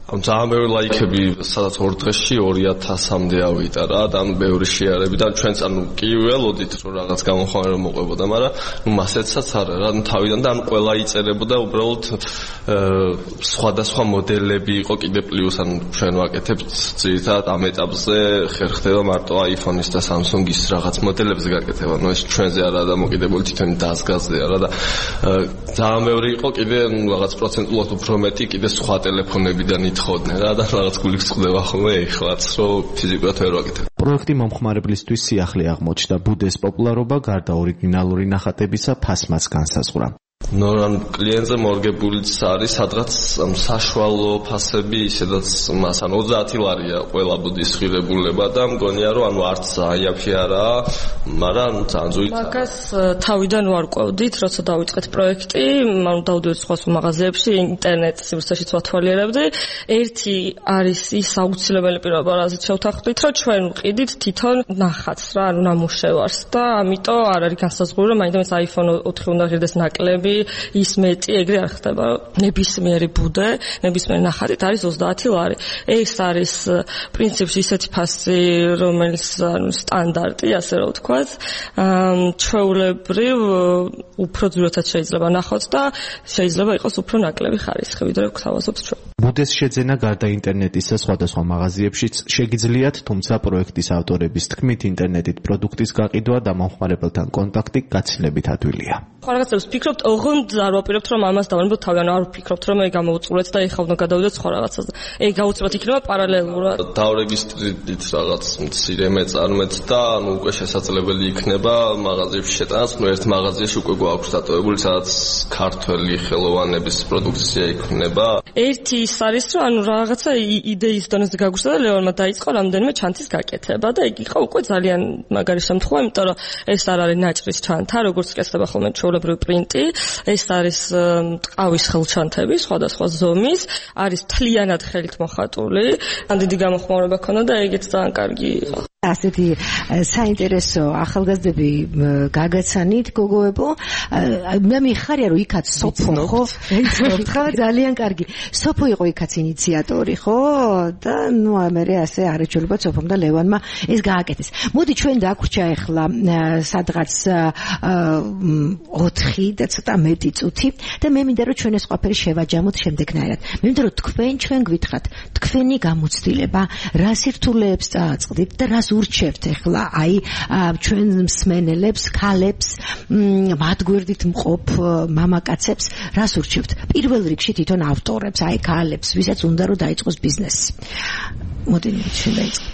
ამ ძალიან ბევრი ლაიქები სადაც ორ დღეში ორი ათასამდე ავიდა რა და ანუ ბევრი შეარები და ჩვენც ანუ კი ველოდით რომ რაღაც გამოხმაურება რომ მოყვებოდა მაგრამ ნუ მასეცაც არა რა ნუ თავიდან და ანუ ყველა იწერებოდა უბრალოდ სხვადასხვა მოდელები იყო კიდე პლუს ანუ ჩვენ ვაკეთებთ ძირითადად ამ ეტაპზე ხერხდება მარტო iPhone-ის და Samsung-ის რაღაც მოდელებზე გაკეთება ნუ ეს ჩვენზე არა დამოკიდებული თვითონ დაზგაზია რა და ძალიან ბევრი იყო კიდე რაღაც პროცენტულად უფრო მეტი კიდე სხვა ტელეფონებიდან ითხოვდნენ რა და რაღაც გული გწყდება ხოლმე ეხლაც რომ ფიზიკურად ვერ ვაკეთებ. პროექტი მომხმარებლისთვის სიახლე აღმოჩნდა. ბუდეს პოპულარობა გარდა ორიგინალური ნახატებისა ფასმაც განსაზღვრა. ნუ ან კლიენტზე მორგებულიც არის სადღაც საშუალო ფასები ისედაც მას ან ოცდაათი ლარია ყველა ბუდის ღირებულება და მგონია რომ ანუ არც აიაფი არაა მაგრამ ძალიან ზუსტად მაგას თავიდან ვარკვევდით როცა დავიწყეთ პროექტი ანუ დავდივართ სხვა მაღაზიებში ინტერნეტ სივრცეშიც ვათვალიერებდი ერთი არის ის აუცილებელი პირობა რაზეც შევთანხმდით რომ ჩვენ ვყიდით თვითონ ნახატს რა ანუ ნამუშევარს და ამიტომ არ არის განსაზღვრული რომ მაინც iPhone ოთხი უნდა ღირდეს ნაკლები ის მეტი ეგრე არ ხდება ნებისმიერი ბუდე ნებისმიერი ნახატით არის ოცდაათი ლარი ეს არის პრინციპში ისეთი ფასი რომელიც ანუ სტანდარტი ასე რომ ვთქვათ ჩვეულებრივ უფრო ძვირადაც შეიძლება ნახოთ და შეიძლება იყოს უფრო ნაკლები ხარისხი ვიდრე გვთავაზობთ ჩვენ ბუდეს შეძენა გარდა ინტერნეტისა სხვადასხვა მაღაზიებშიც შეგიძლიათ თუმცა პროექტის ავტორების თქმით ინტერნეტით პროდუქტის გაყიდვა და მომხმარებელთან კონტაქტი გაცილებით ადვილია რაღაცებს ვფიქრობთ, ოღონდ არ ვაპირებთ რომ ამას დავანებოთ თავიდან, არ ვფიქრობთ რომ მე გამოვუწურეთ და ეხლა უნდა გადავიდეთ სხვა რაღაცაზე. ეგ გაუწევთ იქნება პარალელურად. დავრეგისტრირდით რაღაც მცირე მეწარმეთ და ანუ უკვე შესაძლებელი იქნება მაღაზიებში შეტანაც, ნუ ერთ მაღაზიაში უკვე გვაქვს დატოვებული, სადაც ქართველი ხელოვანების პროდუქცია იქნება. ერთი ის არის რომ ანუ რაღაცა იდეის დონეზე გაგვიხსნა და ლეონმა დაიწყო რამდენიმე ჩანთის გაკეთება და ეგ იყო უკვე ძალიან მაგარი შემთხვევა, იმიტომ რომ ეს არ არის ნაჭრის ჩანთა, როგორც კეთდება ხოლმე ჩვეულებრივი პრინტი, ეს არის ტყავის ხელჩანთები, სხვადასხვა ზომის, არის თლიანად ხელით მოხატული, ან დიდი გამოხმაურება ქონდა და ეგეც ძალიან კარგი იყო. ასეთი საინტერესო ახალგაზრდები გაგაცანით გოგოებო მე მიხარია რომ იქაც სოფო ხო ხო ძალიან კარგი სოფო იყო იქაც ინიციატორი ხო და ნუ ამერე ასე არჩეულება სოფომ და ლევანმა ეს გააკეთეს მოდი ჩვენ დაგვრჩა ახლა სადღაც ოთხი და ცოტა მეტი წუთი და მე მინდა რომ ჩვენ ეს ყველაფერი შევაჯამოთ შემდეგნაირად მე მინდა რომ თქვენ ჩვენ გვითხრათ თქვენი გამოცდილება რა სირთულეებს წააწყდით და რას ურჩევთ ახლა აი ჩვენ მსმენელებს, ქალებს, მათ გვერდით მყოფ მამაკაცებს, რას ურჩევთ? პირველ რიგში თვითონ ავტორებს, აი ქალებს, ვისაც უნდა რომ დაიწყოს ბიზნესი. მოდი ჩვენ დაიწყოთ.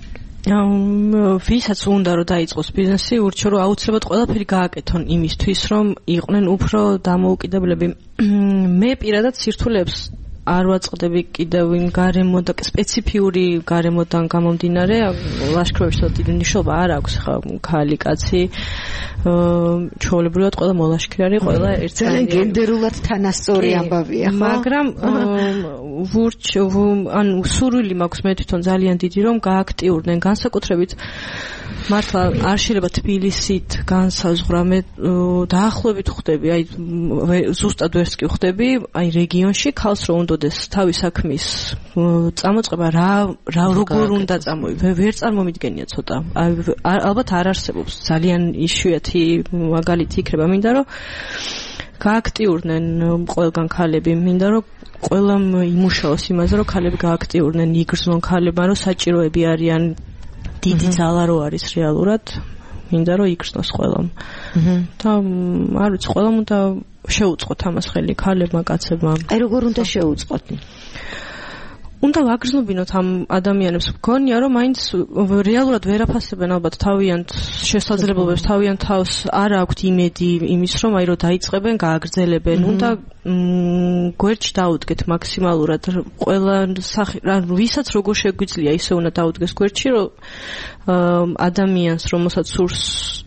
ვისაც უნდა რომ დაიწყოს ბიზნესი, ურჩევ რომ აუცილებლად ყველაფერი გააკეთონ იმისთვის, რომ იყვნენ უფრო დამოუკიდებლები. მე პირადად სირთულეებს არ ვაწყდები კიდევ იმ გარემო და სპეციფიური გარემოდან გამომდინარე ლაშქრობებში დიდი მნიშვნელობა არ აქვს ხა ქალი კაცი ჩვეულებრივად ყველა მოლაშქრი არის ყველა ერთიანი გენდერულად თანასწორი ამბავია ხო მაგრამ ვურჩ ან სურვილი მაქვს მე თვითონ ძალიან დიდი რომ გააქტიურდნენ განსაკუთრებით მართლა არ შეიძლება თბილისით განსაზღვრა მე დაახლოებით ხვდები აი ზუსტად ვერც კი ხვდები აი რეგიონში ქალს რო უნდოდეს თავის საქმის წამოწყება რა რა როგორ უნდა წამოიღო ვერ წარმომიდგენია ცოტა ალბათ არ არსებობს ძალიან იშვიათი მაგალითი იქნება მინდა რომ გააქტიურდნენ ყველგან ქალები მინდა რომ ყველამ იმუშაოს იმაზე რომ ქალები გააქტიურდნენ იგრძნონ ქალებმა რომ საჭიროები არიან დიდი ძალა რო არის რეალურად მინდა რომ იგრძნოს ყველამ და არ ვიცი ყველამ უნდა შეუწყოთ ამას ხელი ქალებმა კაცებმა აი როგორ უნდა შეუწყოთ უნდა ვაგრძნობინოთ ამ ადამიანებს მგონია რომ მაინც რეალურად ვერ აფასებენ ალბათ თავიანთ შესაძლებლობებს თავიანთ თავს არ აქვთ იმედი იმის რომ აი რომ დაიწყებენ გააგრძელებენ უნდა გვერდში დაუდგეთ მაქსიმალურად ყველა ანუ ვისაც როგორ შეგვიძლია ისე უნდა დაუდგეს გვერდში რომ ადამიანს რომელსაც სურს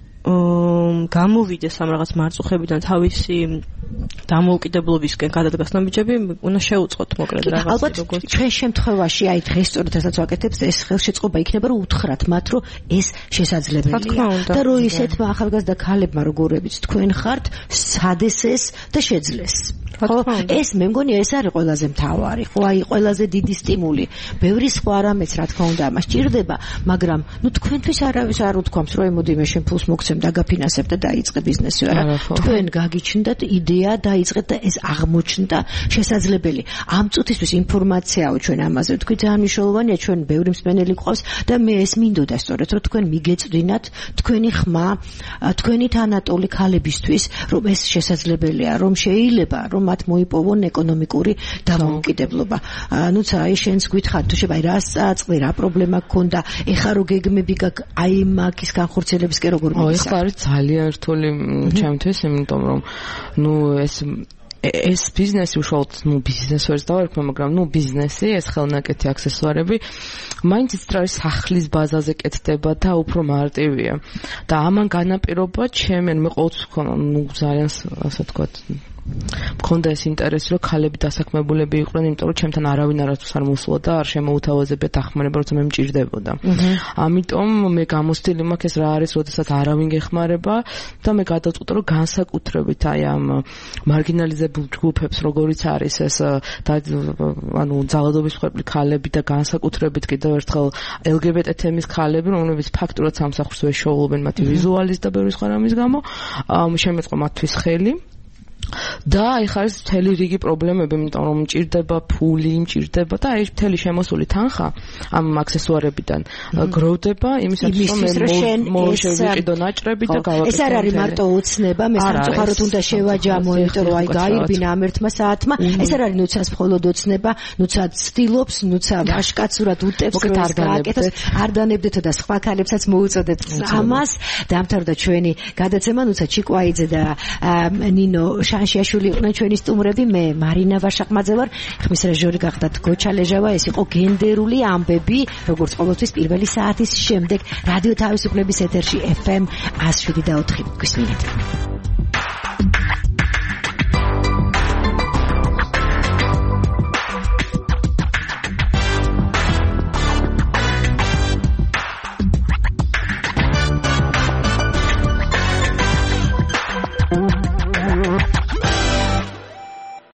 გამოვიდეს ამ რაღაც მარწუხებიდან თავისი დამოუკიდებლობისკენ გადადგას ნაბიჯები უნდა შეუწყოთ მოკლედ რაღაც ალბათ ჩვენ შემთხვევაში აი დღეს სწორედ ასაც ვაკეთებთ ეს ხელშეწყობა იქნება რომ უთხრათ მათ რომ ეს შესაძლებელია და რომ ისეთმა ახალგაზრდა ქალებმა როგორებიც თქვენ ხართ სადესეს და შეძლეს ხო, ეს მე მგონი ეს არის ყველაზე მთავარი, ხო, აი ყველაზე დიდი სტიმული. ბევრი სხვა რამეც რა თქმა უნდა, მას ჭირდება, მაგრამ ნუ თქვენთვის არავის არ უთქვამს, რომ ემოდიმე შენ ფულს მოგცემ და გაფინანსებ და დაიწყე ბიზნესი, არა. თქვენ გაგიჩნდათ იდეა, დაიწყეთ და ეს აღმოჩნდა შესაძლებელი. ამ წუთისთვის ინფორმაციაო ჩვენ ამაზე თქვი ძალიან მნიშვნელოვანია, ჩვენ ბევრი მსმენელი ყავს და მე ეს მინდოდა სწორედ რომ თქვენ მიგეწვდინათ თქვენი ხმა, თქვენი თანატოლი ქალებისთვის, რომ ეს შესაძლებელია, რომ შეიძლება რომ მათ მოიპოვონ ეკონომიკური დამოუკიდებლობა. ნუ აი შენს გითხარ თუ შეიძლება აი რა წაწყდი, რა პრობლემა გქონდა, ეხა რო გეგმები გაქვს აი მაგის განხორციელებისკენ როგორ მიგისა? ეხლა არის ძალიან რთული ჩემთვის, იმიტომ რომ ნუ ეს ეს ბიზნესი უშუალოდ ნუ ბიზნეს ვერც დავარქვა, მაგრამ ნუ ბიზნესი, ეს ხელნაკეთი აქსესუარები მაინც ის არის სახლის ბაზაზე კეთდება და უფრო მარტივია. და ამან განაპირობა ჩემენ მე ყოველთვის ვქონა, ნუ ძალიან ასე ვთქვათ მქონდა ეს ინტერესი, რომ ქალები დასაქმებულები იყვნენ, იმიტომ რომ ჩემთან არავინ არასდროს არ მოსულა და არ შემოუთავაზებია დახმარება, როცა მე მჭირდებოდა. ამიტომ მე გამოსტილი მაქვს ეს რა არის, როდესაც არავინ გეხმარება და მე გადავწყვიტე, რომ განსაკუთრებით აი ამ მარგინალიზებულ ჯგუფებს, როგორიც არის ეს და ანუ ძალადობის მსხვერპლი ქალები და განსაკუთრებით კიდევ ერთხელ ელ გი ბი ტი თემის ქალები, რომლებიც ფაქტურად სამსახურს ვერ შეუღობენ მათი ვიზუალის და ბევრი სხვა რამის გამო, შემეწყო მათთვის ხელი. და აი ხარ ეს მთელი რიგი პრობლემები, იმიტომ რომ მჭირდება ფული, მჭირდება და აი მთელი შემოსული თანხა ამ აქსესუარებიდან გროვდება იმისათვის, რომ მე მოვშევიყიდო ნაჭრები და გავაკეთო. ეს არ არის მარტო უცნება, მე სამწუხაროდ უნდა შევაჯამო, იმიტომ რომ აი გაირბინა ამ ერთმა საათმა. ეს არ არის ნუცას მხოლოდ ოცნება, ნუცა ცდილობს, ნუცა ვაშკაცურად უტევს, რომ არ გააკეთოს, არ დანებდეთო და სხვა ქალებსაც მოუწოდეთ ამას. დამთავრდა ჩვენი გადაცემა, ნუცა ჩიკვაიძე და ნინო შანშიაშვილი იყვნენ ჩვენი სტუმრები, მე მარინა ვაშაყმაძე ვარ, ხმის რეჟისორი გახდათ გოჩა ლეჟავა, ეს იყო გენდერული ამბები, როგორც ყოველთვის პირველი საათის შემდეგ რადიო თავისუფლების ეთერში ეფ ემ one oh seven point four. გვისმინეთ.